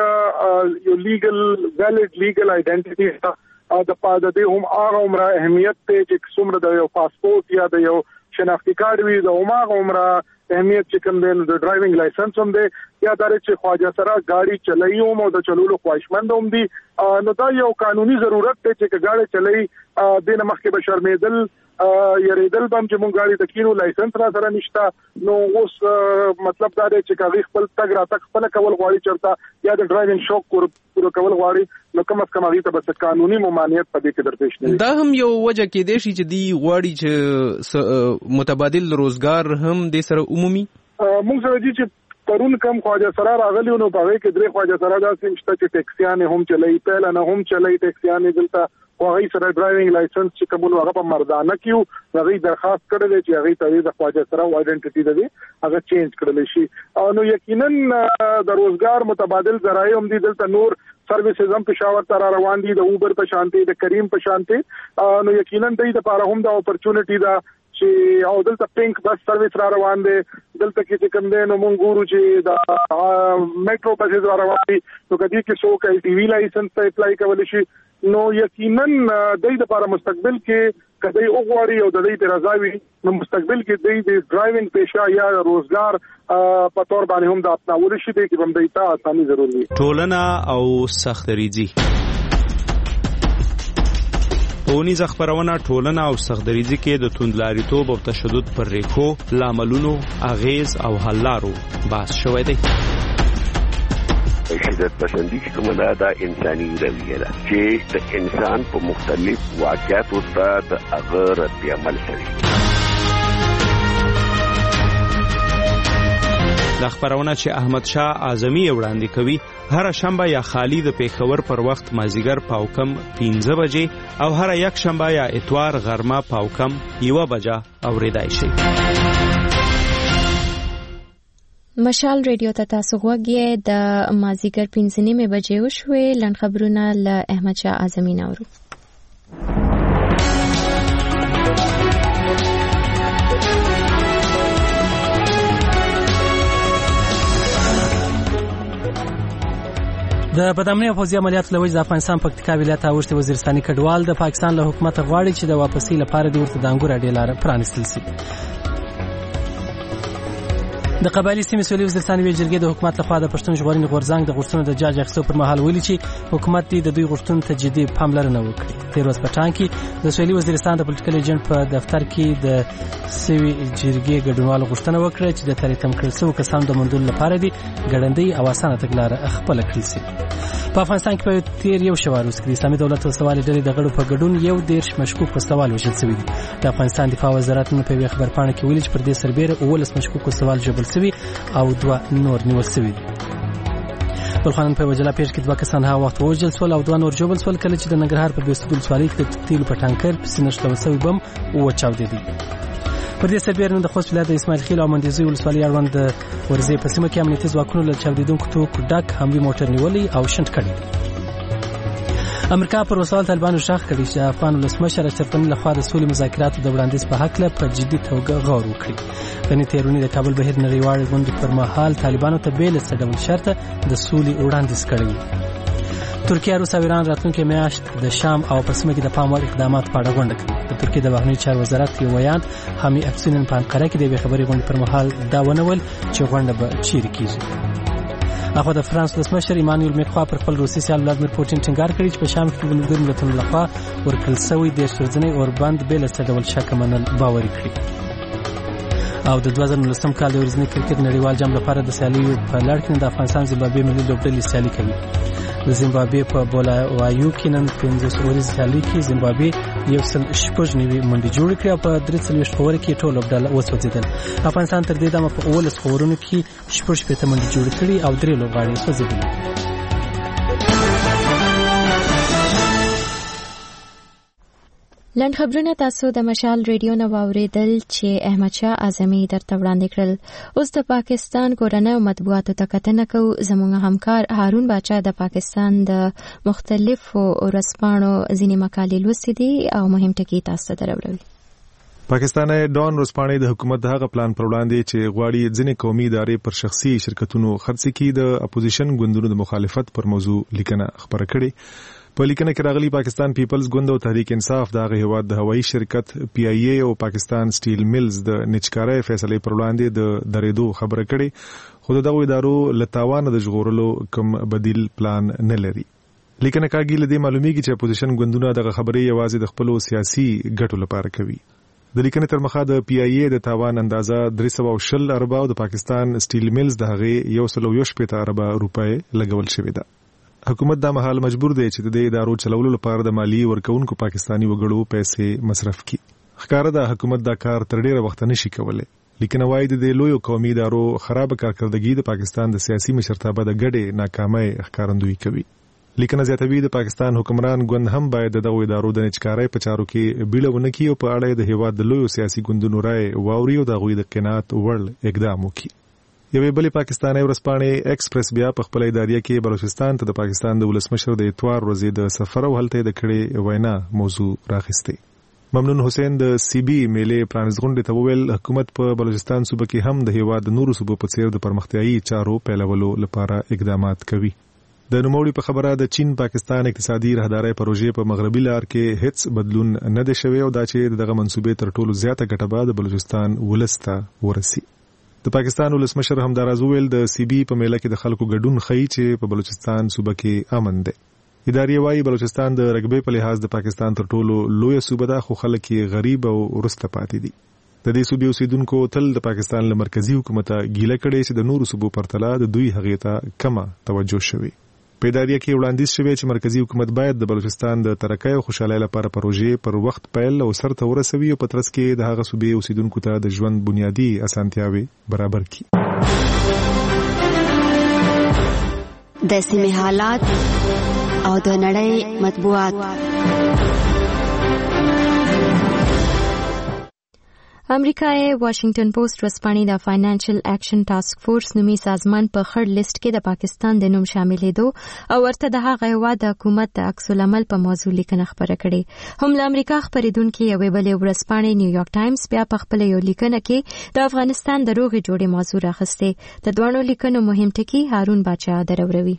یو لیګل ویلډ لیګل آیډنټیټي د پاده دی هم هغه عمره اهمیت ته چې څومره د یو پاسپورت یا د یو شناختی کارت وي د هغه عمره اهمیت چې کوم دی د ډرایوینګ لایسنس هم دی یا دا چې خواجه سره گاڑی چلایي او د چلولو خواهشمند هم دي نو دا یو قانوني ضرورت دی چې گاڑی چلایي د مخکې به شرمېدل یریدل بم چې مونږ غاړي د کینو لایسنس را سره نشته نو اوس مطلب دا دی چې کاغذ خپل تګ را تک خپل کول غواړي چرته یا د ډرایوینګ شوق پوره کول غواړي نو کوم از کم هغه ته بس قانوني ممانعت پدې کې درپېښ نه. دا هم یو وجه کې دی چې دی غواړي چې متبادل روزګار هم د سره عمومي مونږ سره دي چې پرون کم خواجه سره راغلی نو په هغه کې درې خواجه سره دا سمشته چې ټیکسیان هم چلای پهل نه هم چلای ټیکسیان دلته هغه سره ډرایوینګ لایسنس چې کوم هغه په مردانه کیو هغه درخواست کړل چې هغه ته د خواجه سره آیډنټیټي دی هغه چینج کړل شي نو یقینا د روزګار متبادل ذرایع هم دي دلته نور سرویسز هم پېښور ته روان دي د اوبر په شانتي د کریم په شانتي نو یقینا د لپاره هم د اپورچونټی دا چې او دلته پینک بس سرویس را روان دي دلته کې چې کوم دی نو مونږ ګورو چې د میټرو بسز را روان دي نو کدي کې څوک ال ټي وی لایسنس ته اپلای کولی شي نو یقینا د دې لپاره مستقبل کې کدی وګوري او د دې په رضا وي نو مستقبل کې د ډرایوینګ پیشه یا روزګار په تور باندې هم د اپناول شي د کې باندې ته اساني ضروري. ټولنه او سختریزي پونیز خبرونه ټولنه او سختریزي کې د توندلاریتوب او تشدد پر ریښو لاملونو اغیز او حل لارو بحث شوی دی. شدت پسندي چې کومه دا انساني رویه ده چې د انسان په مختلف واقعاتو ته د هغه رد عمل کوي. د خبرونه چې احمد شاه اعظمي وړاندې کوي هر شنبه یا خالی د پیښور پر وخت مازیګر پاوکم 15 بجې او هر یک شنبه یا اتوار غرمه پاوکم 1 بجه اوریدای شي. مشال ریډیو ته تاسو غوږی د مازیګر 15 بجې وشوي. لن خبرونه له احمد شاه اعظمي نورو. د بدامنۍ او پوځي عملیاتو له وجې د افغانستان پکتیکا ولایت اوښتي وزیرستاني کډوال د پاکستان له حکومت غواړي چې د واپسۍ لپاره د ورته د انګور اډې لاره پرانیستل شي. د قبایلي سیمې سولې وزیرستان ویل جرګې د حکومت لخوا د پښتون ژغورنې غورځنګ د غوښتنو د جاج اخیستو پر مهال ویلي چې حکومت دې د دوی غوښتنو ته جدي پاملرنه وکړي. تېر ورځ په ټانګ کې د سولې وزیرستان د پولیټیکل ایجنټ په دفتر کې د سوي جرګې ګډونوالو غوښتنه وکړه چې د تریتم کړل شوو کسانو د موندلو لپاره دې ګړندۍ او اسانه تګلاره خپله کړل شي. په افغانستان کې په تیر یو شوار وروسته د اسلامي دولت وسوالې ډلې د غړو په ګډون 11 مشکوک وسوال وژل شوي دي. د افغانستان دفاع وزارت نن په یوه خبرپاڼه کې ویلي چې پر دې سربېره 19 مشکوک وسوال ژوبل شوي او 2 نور نیول شوي دي. بلخانن په وجلا پیښ کې 2 کسان هغه وخت وژل شول او 2 نور ژوبل شول کله چې د ننګرهار په بیستګل ولسوالۍ کې د تیلو په ټانکر پسې نښلول شوی بم وچاودېدی. پر دې سربېره د خوست ولایت د اسماعیل خیل او مندیزوی ولسوالۍ اړوند د ورزې په سیمه کې امنیتي ځواکونو له چاودېدونکو توکو ډک حملي موټر نیولی او شنډ کړی. امریکا پر وسوال طالبانو شاخ کړي چې افغان ولسمشر اشرف غني لخوا د سولې مذاکراتو د وړاندیز په حق له په جدي توګه غور وکړي. غني تیرونی د کابل بهیر نړیوال غونډې پر مهال طالبانو ته بیل څه ډول شرط د سولې وړاندیز کړی. ترکیه روس او ایران راتلونکي میاشت د شام او په سیمه کې د پام وړ اقدامات په اړه غونډه کوي. د ترکیه د بهرنیو چارو وزارت یو ویان حامي افسونن په انقره کې د خبري غونډې پر مهال دا ونول چې غونډه به چیرې کیږي. اخو د فرانس ولسمشر ایمانوئل میکرون پر خپل روسي سیال ولادمیر پوتین ټینګار کړی چې په شام کې د ملګرو ملتونو لخوا ورکړل شوی د شرځنۍ اوربند بل څه ډول شک منل باوري کړی. او د 2019 کال د ورځني کرکټ نړیوال جام لپاره د سیالیو په لړ کې د افغانستان زیمبابوې ملي لوبډلې سیالي کوي. د زیمبابوې په بولایوایو کې نن 15 اوريز سیالي کې زیمبابوې 109 منډي جوړ کړ او په 43 خبره کې ټول لوبډله وسوځیدل. افغانستان تر دې دمه په 19 خبرونو کې 18 منډي جوړ کړي او 3 لوبغاړي وسوځیدل. لنډ خبرونه تاسو د مشال ریډیو نو واوریدل چې احمد شاه اعظمي درته وړاندې کړل. اوس د پاکستان کورنۍ مطبوعاتو ته کتنه کوو. زموږ همکار هارون باچا د پاکستان د مختلفو ورځپاڼو ځینې مقالې لوستې دي او مهم ټکي تاسو ته دروړي. پاکستاني ډان ورځپاڼې د حکومت د هغه پلان پر وړاندې چې غواړي ځینې قومي ادارې پر شخصي شرکتونو خرڅ کړي د اپوزیشن ګوندونو د مخالفت پر موضوع لیکنه خبره کړې. په لیکنه کې راغلي پاکستان پیپلز ګوند او تحریک انصاف د هغه هیواد د هوایي شرکت پی آی ای او پاکستان سټیل میلز د نچکارۍ فیصله پر وړاندې د درېدو خبره کړې. خو دغه ادارو لتاوان د ژغورلو کوم بدیل پلان نه لري. لیکنه کاږي لدې معلومیږي چې اپوزیشن ګوندونه دغه خبرې یوازې د خپل سیاسي ګټو لپاره کوي. د لیکنې تر مخه د پی آی ای د تاوان اندازه 320 اربه او د پاکستان سټیل میلز د هغه 118 اربه روپۍ لګول شوې ده. حکومت دا مهال مجبور دی چې د ادارو چلولو لپاره د مالی ورکوونکو پاکستانی وګړو پیسې مصرف کړي. ښکاره ده حکومت دا کار تر ډیره وخت نشي کولای. لیکنه وايي د لویو قومي ادارو خراب کارکردګي د پاکستان د سیاسي مشرتابه د ګډې ناکامۍ ښکارندویي کوي. لیکنه زیاتوي د پاکستان حکمران ګوند هم باید دغه ادارو د نچکارۍ په چارو کې بیړه ونه کړي او په اړه د هیواد د لویو سیاسي ګوندونو رائے واوري او د غوي د قناعت وړ اقدام وکړي. یوې بلې پاکستاني ورځپاڼې ایکسپریس بیا په خپل اداریه کې بلوچستان ته د پاکستان د ولسمشر د اتوار ورځې د سفر او هلته د کړې وینا موضوع راخسته. ممنون حسین د سی بي میلې پرانیز غونډې ته وویل حکومت په بلوچستان صوبه کې هم د هیواد د نورو صوبو په څیر د پرمختیايي چارو پیلولو لپاره اقدامات کوي. د نوموړي په خبره د چین پاکستان اقتصادي راهداري پروژې په مغربي لار کې هیڅ بدلون نه دی شوی او دا چې دغه منسوبې تر ټولو زیاته ګټه به د بلوچستان ولسته ورسي. د پاکستان ولسمشر همداراز وویل د سی بي په میله کې د خلکو ګډون ښیي چې په بلوچستان صوبه کې امن دی. ادارې وايي بلوچستان د رګبې په لحاظ د پاکستان تر ټولو لوی صوبه ده خو خلک یې غریب او ورسته پاتې دي. د دې صوبې اوسیدونکو تل د پاکستان له مرکزی حکومت ګیله کړې چې د نورو صوبو پرتله د دوی هغې ته کمه توجه شوې. په اداریه کې وړاندیز شوی چې مرکزی حکومت باید د بلوچستان د ترقۍ او خوشحالۍ لپاره پروژې پر وخت پیل او سرته ورسوي او په ترڅ کې د هغه صوبې اوسیدونکو ته د ژوند بنیادی اسانتیاوې برابر کړي. د سیمې حالات او د نړۍ مطبوعات. امریکای واشنگټن پوسټ ورځپاڼې د فاینانشل اکشن ټاسک فورس نومي سازمان په خړ لیست کې د پاکستان د نوم شاملېدو او ورته د هغه هیواد د حکومت د عکس العمل په موضوع لیکنه خپره کړې. هم له امریکا خپرېدونکې یوې بلې ورځپاڼې نیویارک ټایمز بیا په خپله یو لیکنه کې د افغانستان د روغې جوړې موضوع راخیستې. د دواړو لیکنو مهم ټکي هارون باچا دروروي.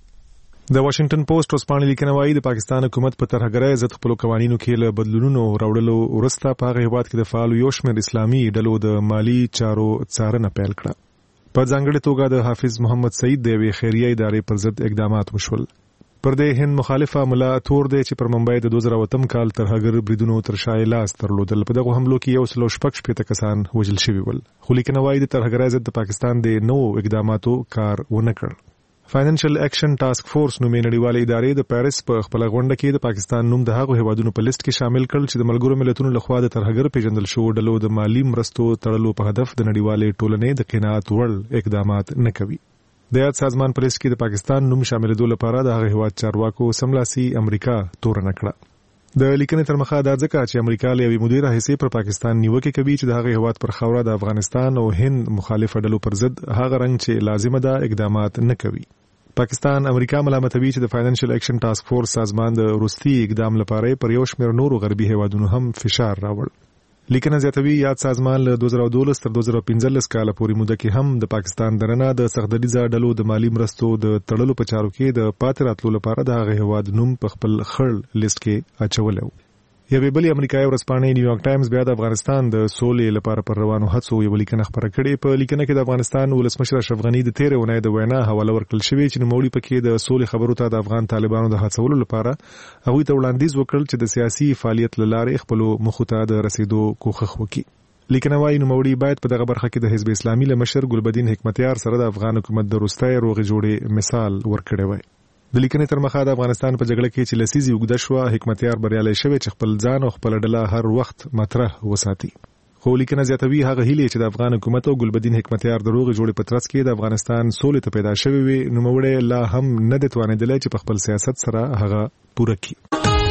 د واشنگټن پوسټ ورځپاڼې لیکنه وايي د پاکستان حکومت په ترهګرۍ ضد خپلو قوانینو کې له بدلونونو راوړلو وروسته په هغه هیواد کې د فعالو یو شمېر اسلامي ډلو د مالي چارو څارنه پیل کړه. په ځانګړې توګه د حافظ محمد سعید د یوې خیریه ادارې پر ضد اقدامات وشول. پر دې هند مخالفه ملا تور دی چې پر ممبئی د 2008 کال ترهګر بریدونو تر شا لاس درلودل. په دغه حملو کې 116 کسان وژل شوي ول. خو لیکنه وايي د ترهګرۍ ضد د پاکستان د نوو اقداماتو کار ونه کړ. فاینانشل اکشن ټاسک فورس نومې نړیوالې ادارې د پاریس په خپل غونډه کې د پاکستان نوم د هغو هیوادونو په لیست کې شامل کړل چې د ملګرو ملتونو لخوا د ترهګر پیژندل شوو ډلو د مالی مرستو تړلو په هدف د نړیوالې ټولنې د قناعت وړ اقدامات نه کوي. د یاد سازمان په لیست کې د پاکستان نوم شاملېدو لپاره د هغه هیواد چارواکو سملاسي امریکا تورنه کړه. د لیکنې تر مخه دا ځکه چې امریکا له یوې مودې راهیسې پر پاکستان نیوکې کوي چې د هغه هیواد پر خاوره د افغانستان او هند مخالف ډلو پر ضد هغه رنګ چې لازمه ده اقدامات نه کوي. پاکستان امریکا ملامتوي چې د فاینانشل اکشن ټاسک فورس سازمان د روسي اقدام لپاره پر یو شمېر نورو غربي هیوادونو هم فشار راوړ. لیکنه زیاتوي یاد سازمان له 2012 تر 2015 کال پورې موده کې هم د پاکستان درنه د سختدریزه ډلو د مالی مرستو د تړلو په چارو کې د پاتې راتلو لپاره د هغه هیواد نوم په خپل خړ لیست کې اچولی و. یوې بلې امریکایي ورځپاڼې نیویارک ټایمز بیا د افغانستان د سولې لپاره پر روانو هڅو یوه لیکنه خپره کړې. په لیکنه کې د افغانستان ولسمشر اشرف غني د تېرې اونۍ د وینا حواله ورکړل شوې چې نوموړي پکې د سولې خبرو ته د افغان طالبانو د هڅولو لپاره هغوی ته وړاندیز وکړل چې د سیاسي فعالیت له لارې خپلو موخو ته د رسیدو کوښښ وکړي. لیکنه وايي نوموړي باید په دغه برخه کې د حزب اسلامي له مشر ګلبدین حکمتیار سره د افغان حکومت د وروستۍ روغې جوړې مثال ورکړی وای. د لیکنې تر مخه د افغانستان په جګړه کې چې لسیزې اوږده شوه حکمتیار بریالی شوی چې خپل ځان او خپل ډله هر وخت مطرح وساتي. خو لیکنه زیاتوي هغه هیلې چې د افغان حکومت او ګلبدین حکمتیار د روغې جوړې په ترڅ کې د افغانستان سولې ته پیدا شوی وي نوموړی لا هم نه دی توانېدلی چې په خپل سیاست سره هغه پوره کړي.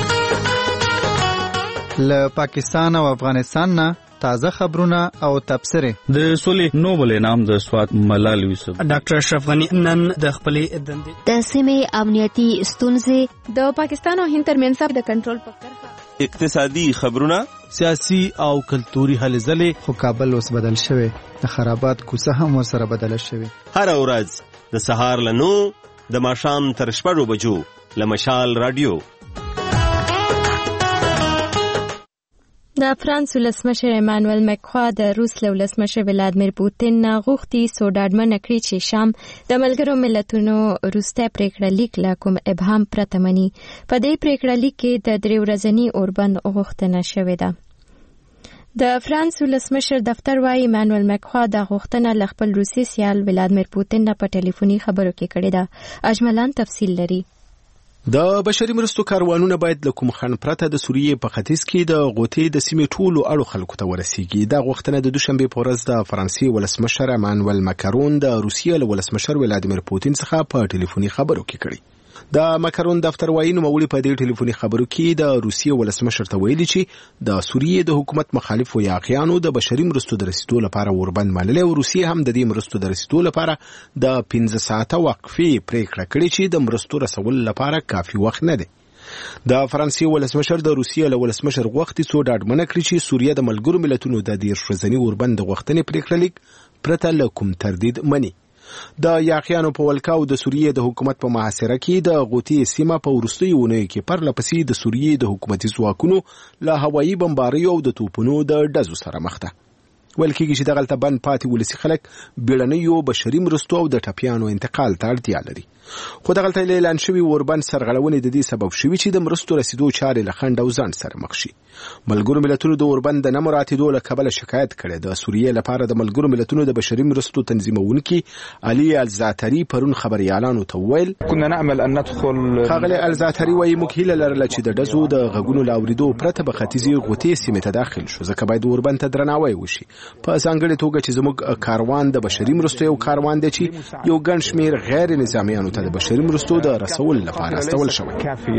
له پاکستان او افغانستان نه تازه خبرونه او تبصرې. د سولې نوبل انعام د سوات ملال یوسف ډاکټر اشرف غنی نن د خپلې دندې د سیمې امنیتي ستونزې د پاکستان او هند ترمنځ د کنټرول په کرښه اقتصادي خبرونه سیاسي او کلتوري هلې ځلې. خو کابل اوس بدل شوی د خرابات کوڅه هم ورسره بدله شوې. هر ورځ د سهار له 9 د ماښام تر 6 بجو له مشال رادیو. د فرانس ولسمشر ایمانوئل مکخوا د روس له ولسمشر ولادیمیر پوتین نه غوښتي څو ډاډمنه کړي چې شام د ملګرو ملتونو وروستی پریکړه لیک له کوم ابهام پرته مني. په دې پریکړه لیک کې د 3 ورځني اوربند غوښتنه شوې ده. د فرانس ولسمشر دفتر وايي ایمانوئل مکخوا د غوښتنه له خپل روسي سیال ولادیمیر پوتین نه په ټلیفوني خبرو کې کړې ده. اجملان تفصیل لري. د بشري مرستو کاروانونه باید له کوم خنډ پرته د سوریې په ختیځ کې د غوټې د سیمې ټولو اړو خلکو ته ورسیږي. دا غوښتنه د دوشنبه په ورځ د فرانسې ولسمشر ایمانوئل ماکرون د روسیې له ولسمشر ولادیمیر پوتین څخه په ټلیفوني خبرو کې کړې. د ماکرون دفتر وايي نوموړي په دې ټلیفوني خبرو کې د روسیې ولسمشر ته ویلي چې د سوریې د حکومت مخالفو یاغیانو د بشري مرستو د رسیدو لپاره وربند ماللي او روسیې هم د دې مرستو د رسیدو لپاره د 15 ساعته وقفې پریکړه کړې چې د مرستو رسول لپاره کافي وخت نه دی. د فرانسې ولسمشر د روسیې له ولسمشر غوښتي څو ډاډمنه کړي چې سوریه د ملګرو ملتونو د 10 ورځني وربند غوښتنې پریکړه لیک پرته له کوم تردید مني. د یاغیانو په ولکاو د سوریې د حکومت په محاصره کې د غوټې سیمه په وروستیو اونیو کې پرلپسې د سوریې د حکومتي ځواکونو له هوایي بمباریو او د توپونو د ډزو سره مخ ده. ویل کېږي چې دغلته بند پاتې ولسي خلک بیړنیو بشري مرستو او د ټپیانو انتقال ته اړتیا لري. خو دغلته اعلان شوي اوربند سرغړونې د دې سبب شوي چې د مرستو رسیدو چارې له خنډ او ځنډ سره مخ شي. ملګرو ملتونو د اوربند د نه مراعاتېدو له کبله شکایت کړی. د سوریې لپاره د ملګرو ملتونو د بشري مرستو تنظیمونکي علي الزاتري پرون خبريالانو ته وویل كنا نأمل ان ندخل. ښاغلی الزاتري وایي موږ هیله لرله چې د ډزو د غږونو له اورېدو پرته به ختیځې غوټې سیمې ته داخل شو، ځکه باید اوربند ته درناوی وشي. په ځانګړې توګه چې زموږ کاروان د بشري مرستو یو کاروان دی چې یو ګڼ شمېر غیر نظامیانو ته د بشري مرستو د رسول لپاره استول شوی.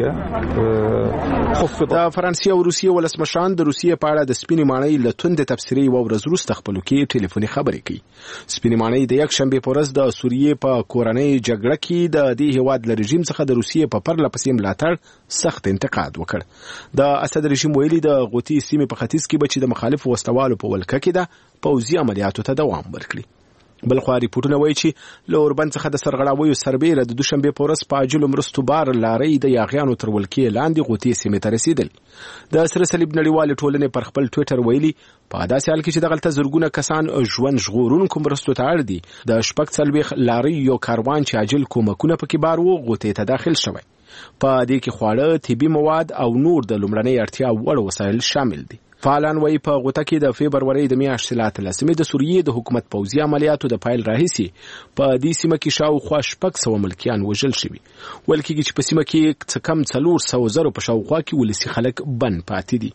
د فرانسې او روسیې ولسمشران د روسیې په اړه د سپینې ماڼۍ له توندې تبصرې یوه ورځ وروسته خپلو کې ټلیفوني خبرې کوي. سپینې ماڼۍ د یکشنبې په ورځ د سوریې په کورنۍ جګړه کې د دې هېواد له رژیم څخه د روسیې په پرله پسې ملاتړ سخت انتقاد وکړ. د اسد رژیم ویلي د غوطې سیمې په ختیځ کې به چې د مخالفو وسلوالو په ولکه کې ده پوځي عملیاتو ته دوام ورکړي. بلخوا ریپورټونه وایي چې له اوربند څخه د سرغړاویو سربیره د دوشنبې په ورځ په عاجلو مرستو بار لارۍ د یاغیانو تر ولکې لاندې غوطې سیمې ته رسېدل. د سره صلیب نړیوالې ټولنې پر خپل ټویټر ویلي په داسې حال کې چې دغلته زرګونه کسان ژوند ژغورونکو مرستو ته اړ دي، د 46 لارۍ یو کاروان چې عاجل کومکونه پکې بار و غوطې ته داخل شوی. په دې کې خواړه، طبي مواد او نور د لومړنۍ اړتیا وړ وسایل شامل دي. فعالان وایي په غوطه کې د فبرورۍ د میاشتې له 13 د سوریې د حکومت پوځي عملیاتو د پیل راهیسې په دې سیمه کې شاوخوا 600 ملکیان وژل شوي. ویل کېږي چې په سیمه کې څه کم 400,000 په شاوخوا کې ولسي خلک بند پاتې دي.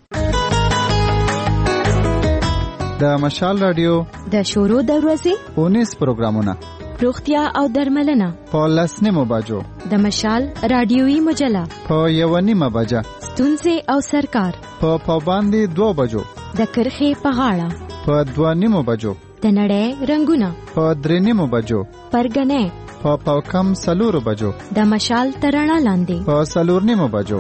د مشال رادیو د شورو د ورځې پونیس پروګرامونه، روغتیا او درملنه په 10 بجو، د مشال رادیوي مجله په 1 بجه، ستونزې او سرکار په پابندي 2 بجو، د کرخې په غاړه په 2 بجو، د نړۍ رنگونه په 3 بجو، پرګنې په کم 4 بجو، د مشال ترڼا لاندې په 4 بجو.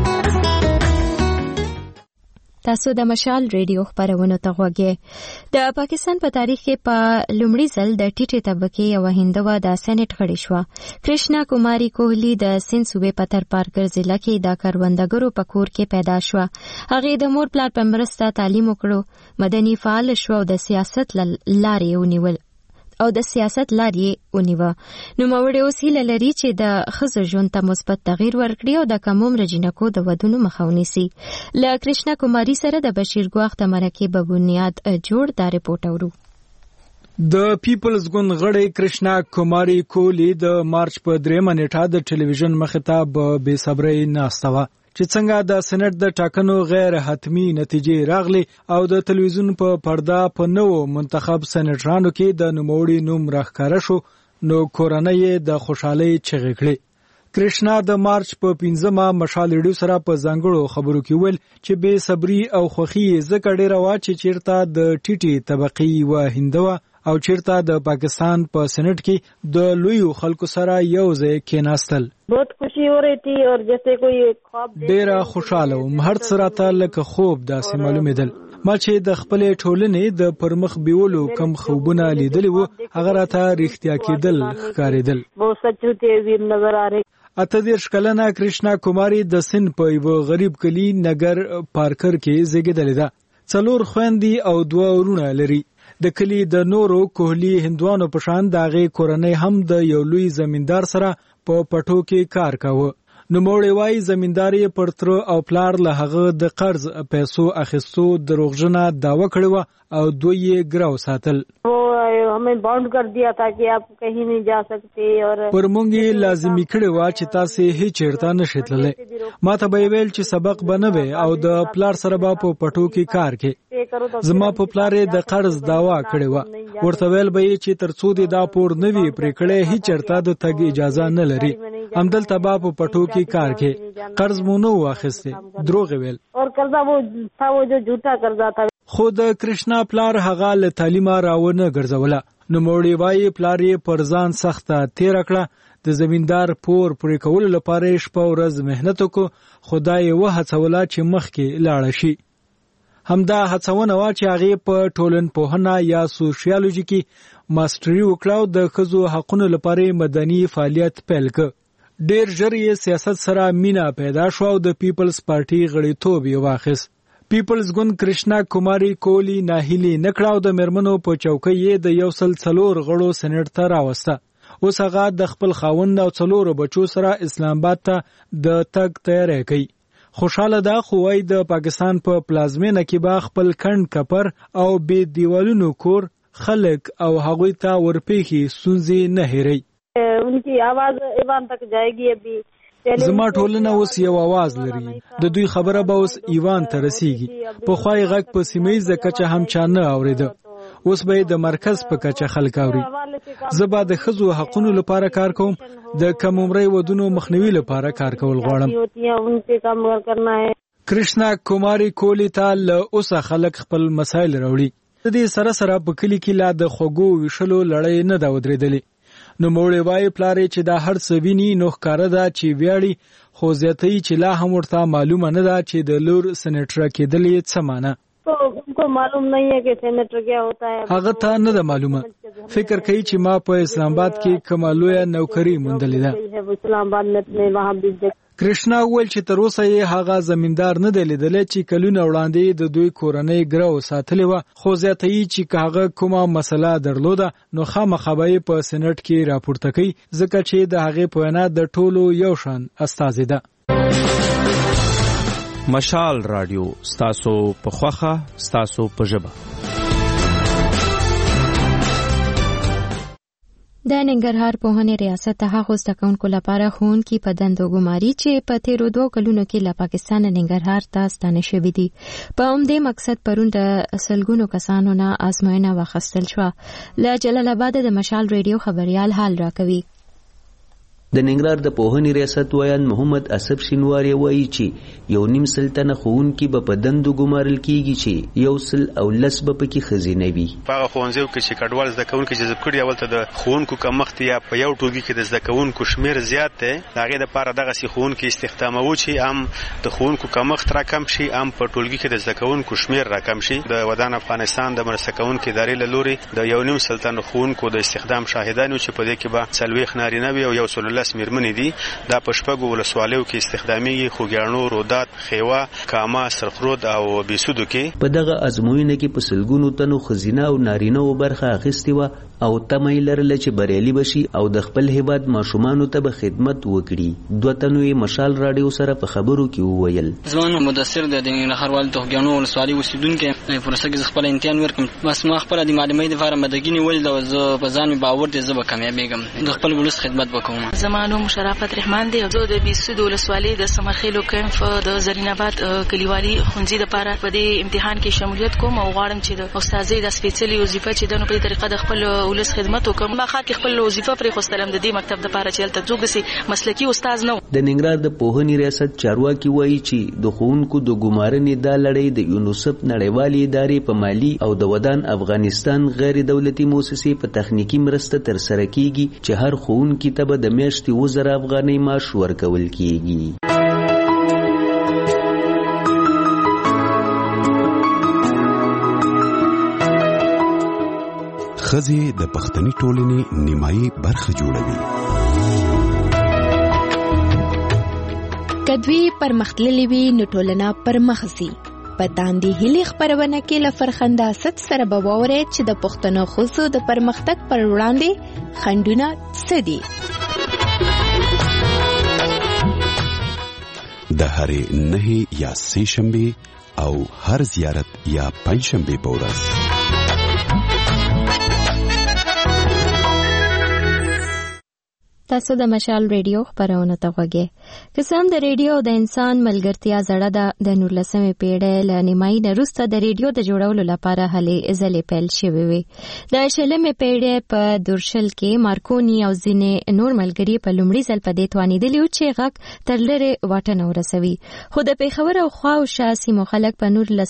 تاسو د مشال ریډیو خبرونه ته غوږی. د پاکستان په تاریخ کې په لومړي ځل د ټیټې طبقې یو هندوه د سېنات غړي شو. کرشنا کوماری کوهلی د سند صوبې په تر پارکر ضلع کې د کروندګرو په کور کې پیدا شو. هغه د مور پلار په مرسته تعلیم وکړو، مدني فعال شو او د سیاست لارې ونیول. نو موري اوس هیله لري چې د ښځو ژوند ته مثبت تغییر ورکړي او د کم عمره جنکو د ودونو مخه ونیسي. له کرشنا کوماری سره د بشیر ګواخ د مرکې په بنیاد جوړ دا رپورټ اورو. د پیپلز ګوند غړی کرشنا کوماری کولی د مارچ په 3 نیټه د ټلویزیون مخ ته بے صبرۍ ناسته وه چې څنګه د سېنات د ټاکنو غیر حتمی نتیجې راغلي او د ټلویزیون په پرده په نو منتخب سېناترانو کې د نوموړي نوم راښکاره شو، نو کورنۍ د خوشحالۍ چغې کړې. کرشنا د مارچ په 15 مشال ریډیو سره په ځانګړو خبرو کې ویل چې بے صبري او خوښي زکه ډیره وا چې چیرته د ټیټي طبقې و هندوه او چیرته د پاکستان په سېنات کې د لویو خلکو سره یو ځای کېناستل. बहुत खुशी हो रही थी और जैसे कोई ख्वाब ډیره خوشاله وم، هر څه راته لکه خوب داسې معلومېدل. ما چې د خپلې ټولنې د پرمخ بیولو کم خوبونه لیدلی وو هغه راته رښتیا کېدل ښکارېدل. बहुत सच होते हुए नजर आ रहे. 38 کلنه کرشنا کوماری د سند په یو غریب کلی نګر پارکر کې زیږیدلې ده. 4 خويندې او 2 ورونه لري. د کلی د نورو کوهلی هندوانو په شان داغه کورنۍ هم د یو لوی زمیندار سره په پټو کې کار کاوه. نو موړې وای زمینداري پر تر او پلار له هغه د قرض پیسو اخیستو دروغجنه داوا کړو او دوی یې ګراو ساتل. हमें बाउंड कर दिया था कि आप कहीं नहीं जा सकते और پر مونږه لازمي کړو چې تاسو هیڅ چیرته نشئ تللی. ما ته به ویل چې سبق بنوي او د پلار سره به په پټو کې کار کې. زما په پلار د قرض داوا کړو. ورته ویل به چې ترڅو دې دا پور نوي پرې کړې هیڅ چیرته د تګ اجازه نه لري. همدل تبا په پټو کې کار کې. قرض مونږ نو واخسته. دروغ ویل. اور قرضا وہ تھا وہ جو جھوٹا قرضا تھا. خو د کرشنا پلار هغه له تعلیمه راونه ګرځوله. نو موړي وای پلار یې پر ځان سخته تیر کړه. د زمیندار پور پرې کول لپاره شپه ورځ مهنت وکړو. خدای و هڅوله چې مخ کې لاړ شي. همدا هڅونه وا چې هغه په ټولنپوهنه یا سوشیالوژي کې ماستری وکړو د ښځو حقوقو لپاره مدني فعالیت پیل کړ. ډیر ژر یې سیاست سره مینا پیدا شو او د پیپلز پارټي غړیتوب یې واخیست. پیپلز ګوند کرشنا کوماری کولی ناهیلی نکړاو د مرمنو په چوکۍ یې د 104 غړو سېنات ته راوسته. اوس هغه د خپل خاوند او 4 بچو سره اسلام آباد ته د تګ تیاری کوي. خوشاله ده خو وايي د پاکستان په پلازمینه کې به خپل کند کپر او بې دیوالونو کور خلک او هغوی ته ورپېښي ستونزې نه هېروي. उनकी आवाज ایوان تک جائے گی. ابھی زما ټولنه اوس یو आवाज لري. د دوی خبره به اوس ایوان ته رسیږي. په خوای غږ په سیمه‌یزه کچه هم چا نه اورېده. اوس به د مرکز په کچه خلک اوري. زه به د ښځو حقونو لپاره کار کوم. د کم عمرۍ ودونو مخنیوي لپاره کار کول غواړم. کرشنا کوماری کولی ته له اوسه خلک خپل مسایل راوړي. د دې سره سره په کلی کې لا د خوږو ویشلو لړۍ نه دا ودرېدلې. نو موړې وایي پلارې چې دا هر څه ویني نو ښکاره ده چې ویاړي، خو زیاتوي چې لا هم ورته معلومه نه ده چې د لور سېنیټره کېدل یې څه معنی. उनको मालूम नहीं है कि सेनेटर क्या होता है. هغه ته نه ده معلومه. فکر کوي چې ما په اسلام آباد کې کومه لویه نوکري موندلې ده. اسلام آباد میں وہاں بھی کرشنا وویل چې تر اوسه یې هغه زمیندار نه دی لیدلی چې کلونه وړاندې د دوی کورنۍ ګرو ساتلې وه، خو زیاتوي چې هغه کومه مسله درلوده نو خامخا به یې په سېنټ کې راپورته کوي، ځکه چې د هغې په وینا د ټولو یو شان استازې ده. مشال رادیو ستاسو په خوخه ستاسو په ژبه. د ننګرهار پوهنې ریاست ته هغو زده کوونکو لپاره ښوونکي په دندو ګماري چې په تیرو 2 کلونو کې له پاکستانه ننګرهار ته ستانه شوي دي. په همدې مقصد پرون د سلګونو کسانو نه ازموینه واخیستل شوه. له جلال آباد د مشال ریډیو خبریال حال راکوي. د ننګرهار د پوهنې ریاست وایان محمد اسف شینواری وایي چې 1.5 سل تنه ښوونکي به په دندو ګمارل کیږي چې 110 به پکې ښځینه وي. په هغه ښوونځیو کې چې کډوال زده کوونکي جذب کړي اول ته د ښوونکو کمښت یا په یو ټولګي کې د زده کوونکو شمیر زیات دی، د هغې دپاره دغسې ښوونکي استخداموو چې هم د ښوونکو کمښت راکم شي، هم په ټولګي کې د زده کوونکو شمیر راکم شي. د ودان افغانستان د مرسته کوونکو ادارې له لورې د 1.5 سل تنه ښوونکو د استخدام شاهدان چې په دې کې به 40 نارینه وي او 110 میرمنې دي. دا په شپږو ولسوالیو کې استخدامېږي: خوږیاڼو، رودات، خیوا، کاما، سرخرود او بیسودو کې. په دغه ازموینه کې په سلګونو تنو ښځینه او نارینه برخه اخیستې وه او تمه یې لرله چې بریالي بشي او د خپل هیواد ماشومانو ته به خدمت وکړي. 2 تنو یې مشال راډیو سره په خبرو کې وویل. زما نوم مدثر دی، د ننګرهار والي د خوږیاڼو ولسوالۍ اوسېدونکی. په پروسه کې زه خپل امتحان ورکړم، بس ما خپله د معلمۍ دپاره مدګي نیولې ده. زه په ځان مې باور دی زه به کامیابېږم، د خپل ولس خدمت به کوم. زما نوم شرافت رحمان دی، زه د بیسود ولسوالۍ د سمرخیلو کمپ د زرین آباد کلیوالي ښوونځي دپاره په دې امتحان کې شمولیت کوم او غواړم چې د استادۍ د سپېڅلې وظیفه چې ده نو په دې طریقه د خپل ولس خدمت وکړم. ما ښار کې خپل وظیفه پرېښودلم د دې مکتب دپاره چې هلته څوک داسې مسلکي استاد نه و. د ننګرهار د پوهنې ریاست چارواکي وایي چې د ښوونکو د ګمارنې دا لړۍ د یونیسف نړیوالې ادارې په مالي او د ودان افغانستان غیر دولتي موسسې په تخنیکي مرسته ترسره کیږي چې هر ښوونکي ته به د میاشتې 1000 افغانۍ معاش ورکول کیږي. ښځې د پښتني ټولنې نیمایي برخه جوړوي. کدوی پرمختللې وي نو ټولنه پرمخ ځي. په داندې هلي خبرونه کې له فرخنداست سره به واورئ چې د پښتنو ښځو د پرمختګ پر وړاندې خنډونه څه دي. د هرې 9 یا 3 شنبې او هر زیارت یا 5 شنبې په ورځ تاسو د مشال ریډیو خبرونه ته غوږی. قسم د ریډیو د انسان ملګرتیا زړه ده. د 19مې پیړۍ له نیمایي نه وروسته د ریډیو د جوړولو لپاره هلې ځلې پیل شوې وې. د 20مې پیړۍ په دورشل کې مارکوني او ځینې نور ملګري په لومړي ځل په دې توانېدلي وو چې غږ تر لرې واټن ورسوي. خو د پېښور او خواوشا سیمو خلک په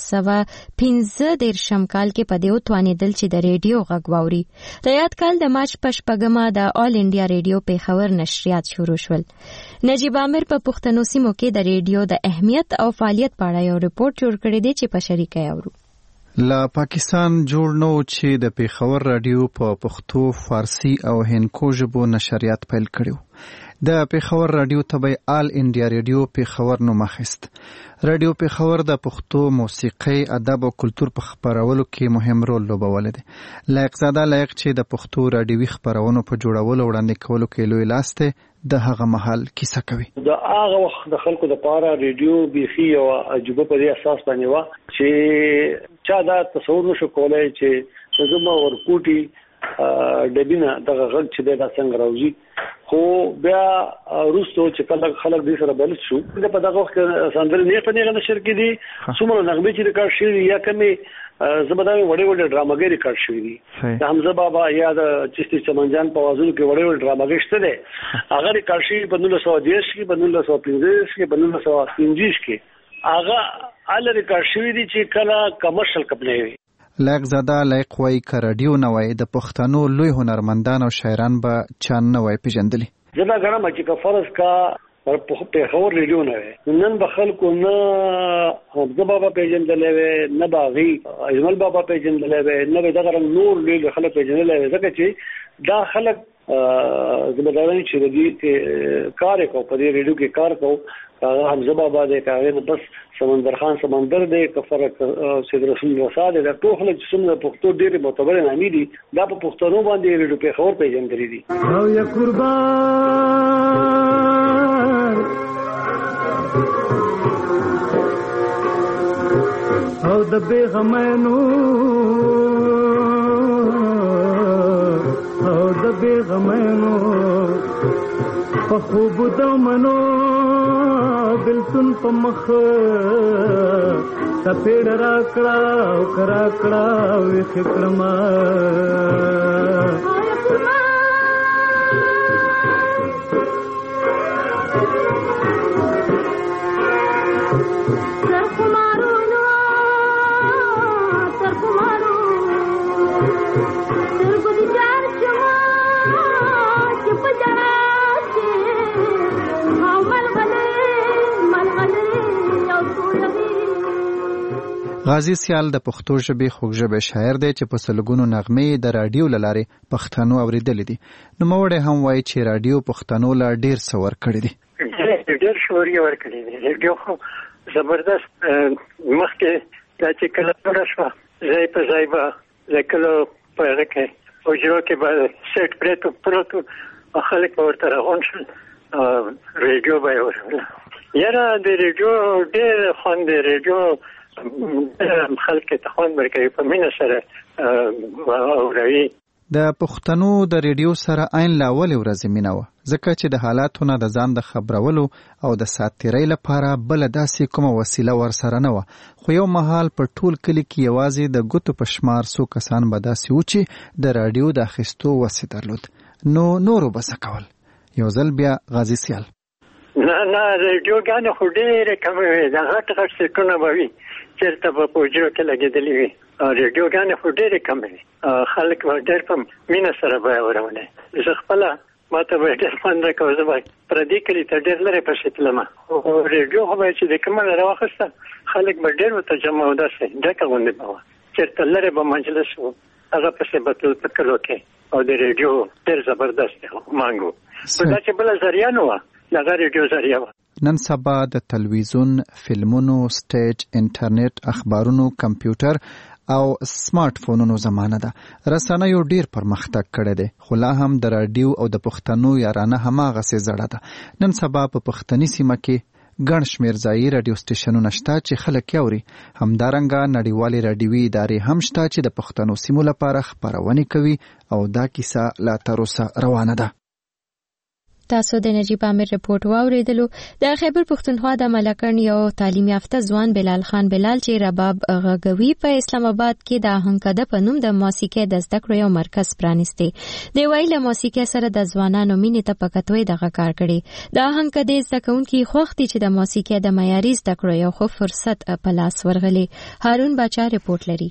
1915 کال کې په دې توانېدل چې د ریډیو غږ واوري. د یاد کال د مارچ په 8 د آل انډیا ریډیو خبر نشریات شروع شول. نجیب عامر په پښتنو سیمو کې د ریډیو د اهمیت او فعالیت په اړه یو ریپورت جوړ کړی دی چې په شریکه اورو. لا پاکستان جوړ نو چې د پیښور رادیو په پښتو، فارسی او هندکو ژبو نشریات پیل کړو. د پیښور رادیو تبع آل انډیا رادیو پیښور نوم اخیست. رادیو پیښور د پښتو موسیقي، ادب او کلتور په خپرولو کې مهم رول لوبولی دی. لایق زاده لایق چې د پښتو رادیوي خپرونو په جوړولو وړاندې کولو کې لوی لاس دی، د هغه مهال کیسه کوي. د هغه وخت د خلکو لپاره ریډیو بیخي او عجوبه په دې اساس باندې و چې چا دا تصور نشو کولای چې زما ورکوټي دبینه دغه غږ چې دا څنګه راوځي. خو بیا روستو چې کله خلک دې سره بلد شو په دغه وخت سندرې نه په نه نشر کې دي څومره نغمه چې ریکارډ شوی یا کمې زبرداوی وړې ډراماګي ریکارډ شوی دي. د حمزه بابا یا د چشتي چمنجان په وازونو کې وړې ډراماګي شته دي. هغه ریکارډ شوی په 1910 کې، په 1915 کې، په 1925 کې. هغه ال ریکارډ شوی دي چې کله کمرشل کپلې وي. لایق زاده لایق وای ک رادیو نه وای د پښتنو لوی هنرمندان او شاعران به چان نه وای پیژندلی. زما ګرامه چې کا فرض کا په پیښور ریډیو نه وي نن به خلکو نه حمزه بابا پیژندلې وي، نه باغی اجمل بابا پیژندلې وي، نه به دغه نور لوی خلک پیژندلې وي. ځکه چې دا خلک زموږ چې دې کار کوي په دې ریډیو کې کار کوي. حمزه بابا دې کاغه بس سمندر خان سمندر دې کفرت سید رسول وساده د ټوخله چې څومره پښتو ډېر معتبر نامې دي دا په پښتنو باندې ریډیو په خبر پیژندري دي. او یا قربان او د بیغمنو او د بیغمنو په خوب د منو بلتون په مخ تپېړ راکړه او کرا کړه وې خکړما غازی سیال د پښتو ژبې خوږژبې شاعر دی چې په سلګونو نغمې د رادیو له لارې پښتنو اورېدلې دي. نوموړی هم وایي چې رادیو پښتنو له ډېر څه ورکړی دی. ډېر شعور یې ورکړی دی. رادیو خو زبردست مخکې دا چې کله جوړه شوه ځای په ځای به د کلو په هغه کې حجرو کې به سیټ پروت و خلک به ورته راغونډ شول رادیو به یې واوروله. یاره د رادیو ډېر خوند دی. رادیو خلک ته خوند ورکوي، په مینه سره اوروي. د پښتنو د ریډیو سره عین له اولې ورځې مینه وه، ځکه چې د حالاتو نه د ځان د خبرولو او د ساتیرۍ لپاره بله داسې کومه وسیله ورسره نه وه. خو یو مهال په ټول کلي کې یوازې د ګوتو په شمار څو کسان به داسې وو چې د راډیو د اخیستو وس یې درلود. نو نورو به څه کول؟ یو ځل بیا غازي سیال نه ریډیوګانې خو ډېرې کمې وې. د غټ سیټونه به وي چېرته به په حجرو کې لګېدلې وي. ریډیوګانې خو ډېرې کمې وي. خلک به ډېر په مینه سره به یې اورولې. زه خپله ما ته به ډېر خوند راکوه. زه به پردي کلي ته ډېر لرې پسې تلمه. ریډیو خو به چې د کومه نه راواخیسته خلک به ډېر ورته جمع او داسې ډکه غوندې به وه. چېرته لرې به مجلس و هغه پسې به تل په کلو کې. او د ریډیو ډېر زبردست مانګ و. خو دا چې بله ذریعه نه وه، دغه ریډیو ذریعه وه. نن سبا د تلویزیون، فلمونو، سټیج، انټرنیټ، اخبارونو، کمپیوټر او سمارټ فونونو زمانه ده. رسنیو ډیر پرمختګ کړی دی، خو لا هم د راډیو او د پښتنو یارانه هماغسې زړه ده. نن سبا په پښتني سیمه کې ګڼ شمېر ځایي راډیو سټیشنونه شته چې خلک یې اوري. همدارنګه نړیوالې راډیوي ادارې هم شته چې د پښتنو سیمو لپاره خپرونې کوي او دا کیسه لا تر اوسه روانه ده. تاسو د نجیب عامر رپورټ واوریدلو. د خیبر پښتونخوا د ملکن یو تعلیم یافته ځوان بلال خان بلال چې رباب غږوي په اسلام آباد کې د آهنګکده په نوم د موسیقۍ د زده کړو یو مرکز پرانیستی. دی وایي له موسیقۍ سره د ځوانانو مینې ته په کتوی دغه کار کړي. د آهنګکدې زده کوونکي خوښ دي چې د موسیقۍ د معیاري زده کړو یو ښه فرصت په لاس ورغلی. هارون باچا رپورټ لري.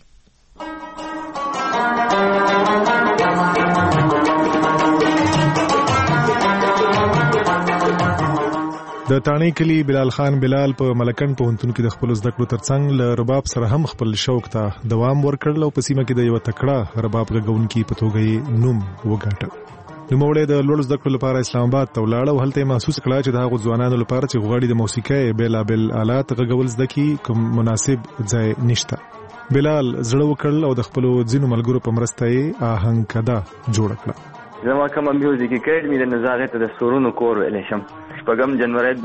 د تانی کلی بلال خان بلال په ملکن پوهنتون کې د خپل زده کړو ترڅنګ له رباب سره هم خپل شوق ته دوام ورکړل او په سیمه کې د یو تکړه رباب غږونکي په توګه یې نوم وګاټه. نوموړی د لوړ زده کړو لپاره اسلام آباد ته ولاړ او هلته محسوس کړه چې د هغو ځوانانو لپاره چې غواړي د موسیقۍ بیلابل آلات غږول زده کړي کوم مناسب ځای نشته. بلال زړه وکړل او د خپلو ځینو ملګرو په مرسته یې آهنګکده جوړه کړه. زما کومه میوزیک اکیډمي د نزاغه ته د سورونو کور ویلې شم. 4 جنوري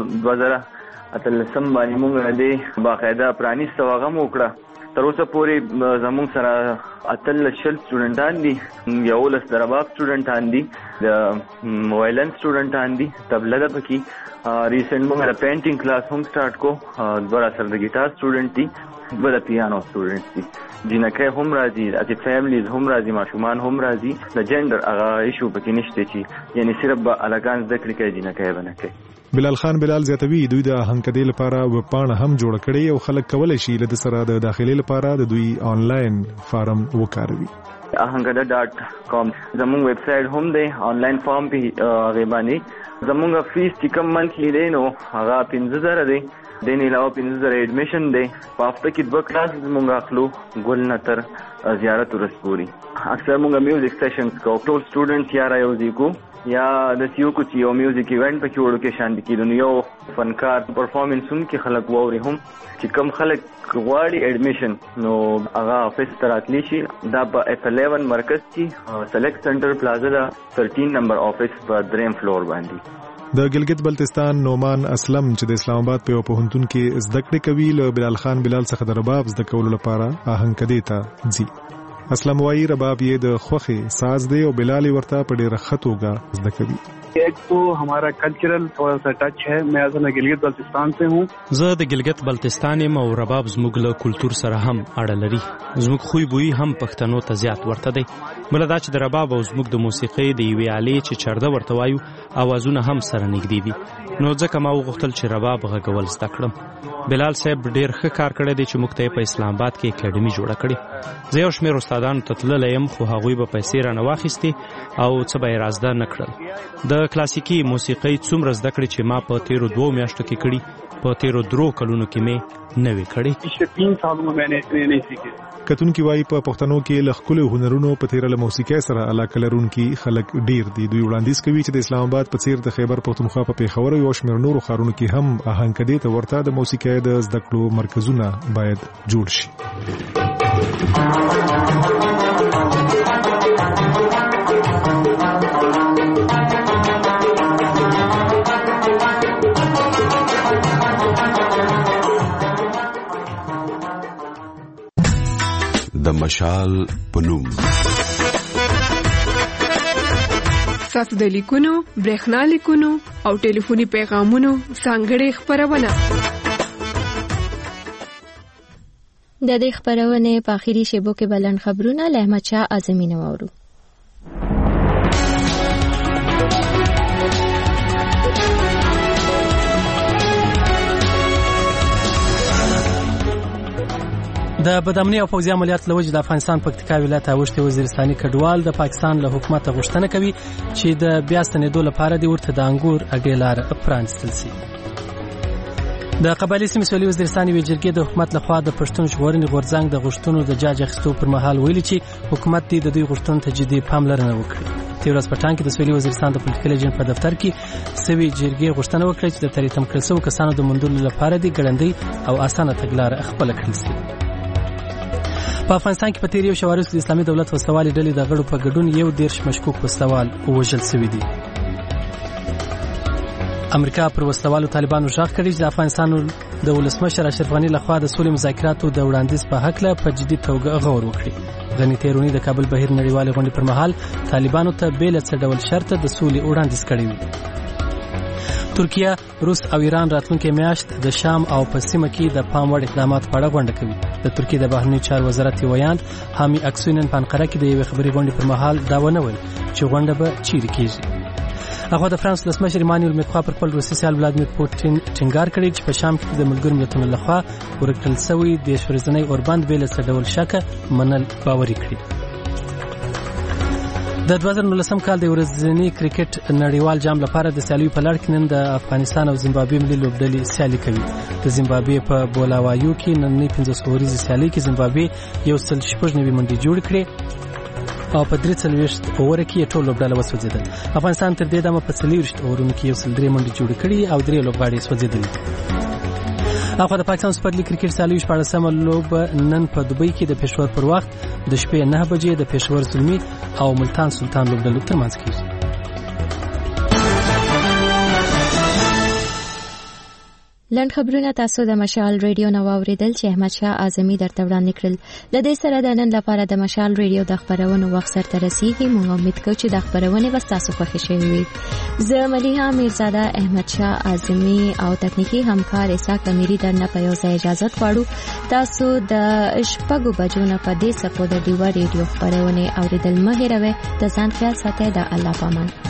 2013 باندې موږ د باقاعده پرانیست واغم وکړه. تر اوسه پورې زموږ سره 18 سټوډنټان دي، 11 د رباب سټوډنټان دي، د وایلن سټوډنټان دي، تبله ده پکې. ریسنټ موږ د پینټینګ کلاس هم سٹارټ کو. 2 سره د ګیټار سټوډنټ دي، 2 د پیانو سټوډنټ دي. جنکه هم راځي، د فیملیز هم راځي، ماشومان هم راځي. د جندر هغه ایشو پکې نشته چې یعنی صرف الګان ذکر کوي جنکه بنه کوي. بلال خان بلال زیاتوي دوی د آهنګکدې لپاره وپاڼه هم جوړ کړي او خلک کولای شي له سره د داخلي لپاره د دوی آنلاین فارم وکاروي. ahangada.com زموږ ویب سټ هم دی، آنلاین فارم په غیبانی. زموږ فیس چې کوم منثلی دی نو هغه 15000 دی. دین علاوه 15000 ایډمیشن دی. په هفته کې 2 کلاس زموږ اخلو ګل نتر زیارت ورسپوري. اکثر موږ میوزیک سیشنز کو ټول سټوډنټس یا راوځي کو یا د سیو کو چې یو میوزیک ایونت پکې وړو کې شان دي کېدو. یو فنکار پرفارمنس هم کې خلک ووري هم چې کم خلک غواړي ایډمیشن نو هغه افیس تراتلی شي. دا په F11 مرکز کې سلیکټ سنټر پلازا دا 13 نمبر افیس په 3م فلور باندې. د ګلګت بلتستان نومان اسلم چې د اسلام آباد په یو پوهنتون کې زده کړې کوي له بلال خان بلال څخه د رباب زده کولو لپاره آهنګکدې ته ځي. اسلم وايي رباب یې د خوخي ساز دی او بلال ورته په ډېر ښه توګه زده کوي. ایک تو ہمارا کلچرل تھوڑا سا ٹچ ہے. میں اصل گلگت بلتستان سے ہوں. زه د ګلګت بلتستان یم او رباب زموږ له کلچر سره هم اړه لري. زموږ خوی بوی هم پښتنو ته زیات ورته دی. بل دا چې د رباب او زموږ د موسیقۍ د یوې آلې چې چرده ورته وایو اوازونه هم سره نږدې دي. نو ځکه ما وغوښتل چې رباب غږول زده کړم. بلال صاحب ډېر ښه کار کړی دی چې موږ ته په اسلام آباد کې اکیډمي جوړه کړې. زه یو شمېر استادانو ته تللی یم خو هغوی به پیسې رانه واخیستې او څه به یې رازده نه کړل. د کلاسیکي موسیقۍ څومره زده کړې چې ما په تیرو 2 میاشتو کې کړي په تیرو 3 کلونو کې مې نه وې کړې. पिछले 3 सालों में मैंने इतने नहीं सीखे. کتونکي وايي په پښتنو کې له خپل هنرونو په تیر له موسیقۍ سره علاقه لرونکي خلک ډیر دي. دوی وړاندیز کوي چې د اسلام آباد په څیر د خیبر پښتونخوا په پیښور او شمېر نورو ښارونو کې هم آهنګکدې ته ورته د موسیقۍ د زده کړو مرکزونه باید جوړ شي. د مشال پنوم ساسو د لیکونو، برېښنا لیکونو او ټلیفوني پیغامونو څنګه خبرونه. د دې خبرونه په اخیری شیبو کې بلند خبرونه له احمد شاه اعظمي نو اورو. د بدامنۍ او پوځي عملیات لوجه د افغانستان پکتیکا ولایت اوښتي وزیرستاني کډوال د پاکستان له حکومت غوښتنه کوي چې د بیا ستنېدو لپاره د ورته د انګور اګیلار پرانستل شي. د قبایلی سیمې سولې وزیرستاني ویجرګي د حکومت لخوا د پښتون ژغورنې غورځنګ د غوښتنو د جاج اخیستو پر مهال ویلي چې حکومت دې د دوی غوښتنو ته جدي پاملرنه وکړي. تیر ورځ په ټانګ کې د سولې وزیرستان د پولیټیکل ایجنټ په دفتر کې سوي جرګې غوښتنه وکړه چې د تریتم کړل شوو کسانو د موندلو لپاره د ګړندۍ او اسانه تګلاره خپل کړل شي. په افغانستان کې په تیر یو شوارز د اسلامي دولت وسوالي ډلې د غړو په ګډون 11 مشکوک وسوال وژل شوی دي. امریکا پر وسوالو طالبانو ژغ کړی چې د افغانستان د ولسمشر اشرف غنی لخوا د سولې مذاکراتو د وړاندیز په حق له په جدي توګه غور وکړي. غنی تیرونی د کابل بهیر نړیوال غونډې پر مهال طالبانو ته بیل څه ډول شرط د سولې وړاندیز کړی وي. ترکیه، روس او ایران راتلونکي میاشت د شام او په سیمه کې د پام وړ اقدامات په اړه غونډه کوي. د ترکیه د بهرنی چارو وزارت ویاند حامی اکسونن په انقره کې د یوې خبري غونډې پر مهال دا ونویل چې غونډه به چیرې کیږي. هغه د فرانس ولسمشر ایمانوئل مکرون پر خپل روسي سیال ولادمیر پوتین ټینګار کړی چې په شام کې د ملګرو ملتونو لخوا ورکړل شوی د شورزنۍ اوربند بیل څه ډول شکه منل باوري کړی. د 2019 کال د ورځنی کرکټ نړیوال جام لپاره د سیالیو په لړ کې نن د افغانستان او زیمبابوې ملي لوبډلې سیالي کوي. د زیمبابوې په بولاوایو کې نن 15 ورځې سیالي کې زیمبابوې 190 منډې جوړ کړې. او په 43 اوور کې ټول لوبډاله وسوځیدل. افغانستان تر دې دمه په 40 اورونو کې 3 منډې جوړې کړې او 3 لوبغاړي سوځیدل. اخو د پاکستان سپر لیګ کرکټ سیالي 14مه لوب نن په دوبۍ کې د پېښور پر وخت د شپې 9 بجې د پېښور زلمي او ملتان سلطان لوبډلو ترمنځ کېږي. لنډ خبرونه تاسو د مشال ریډیو نو اوریدل چې احمد شاه اعظمي درته وړاندې کړل. د دې سره د نن لپاره د مشال ریډیو د خبرونو وخت سره رسیدي. موږ امید کوو چې د خبرونه به تاسو خوښ شي وي. زه مليحه میرزاده، احمد شاه اعظمي او تکنیکی همکار اسحاق امیری درنه په یو ځای اجازه غواړو. تاسو د شپږو بجو نه په دې صفو د ډیوا ریډیو خبرونه اوریدل مه هېروئ. د ځان خیال ساتئ. د الله پامان.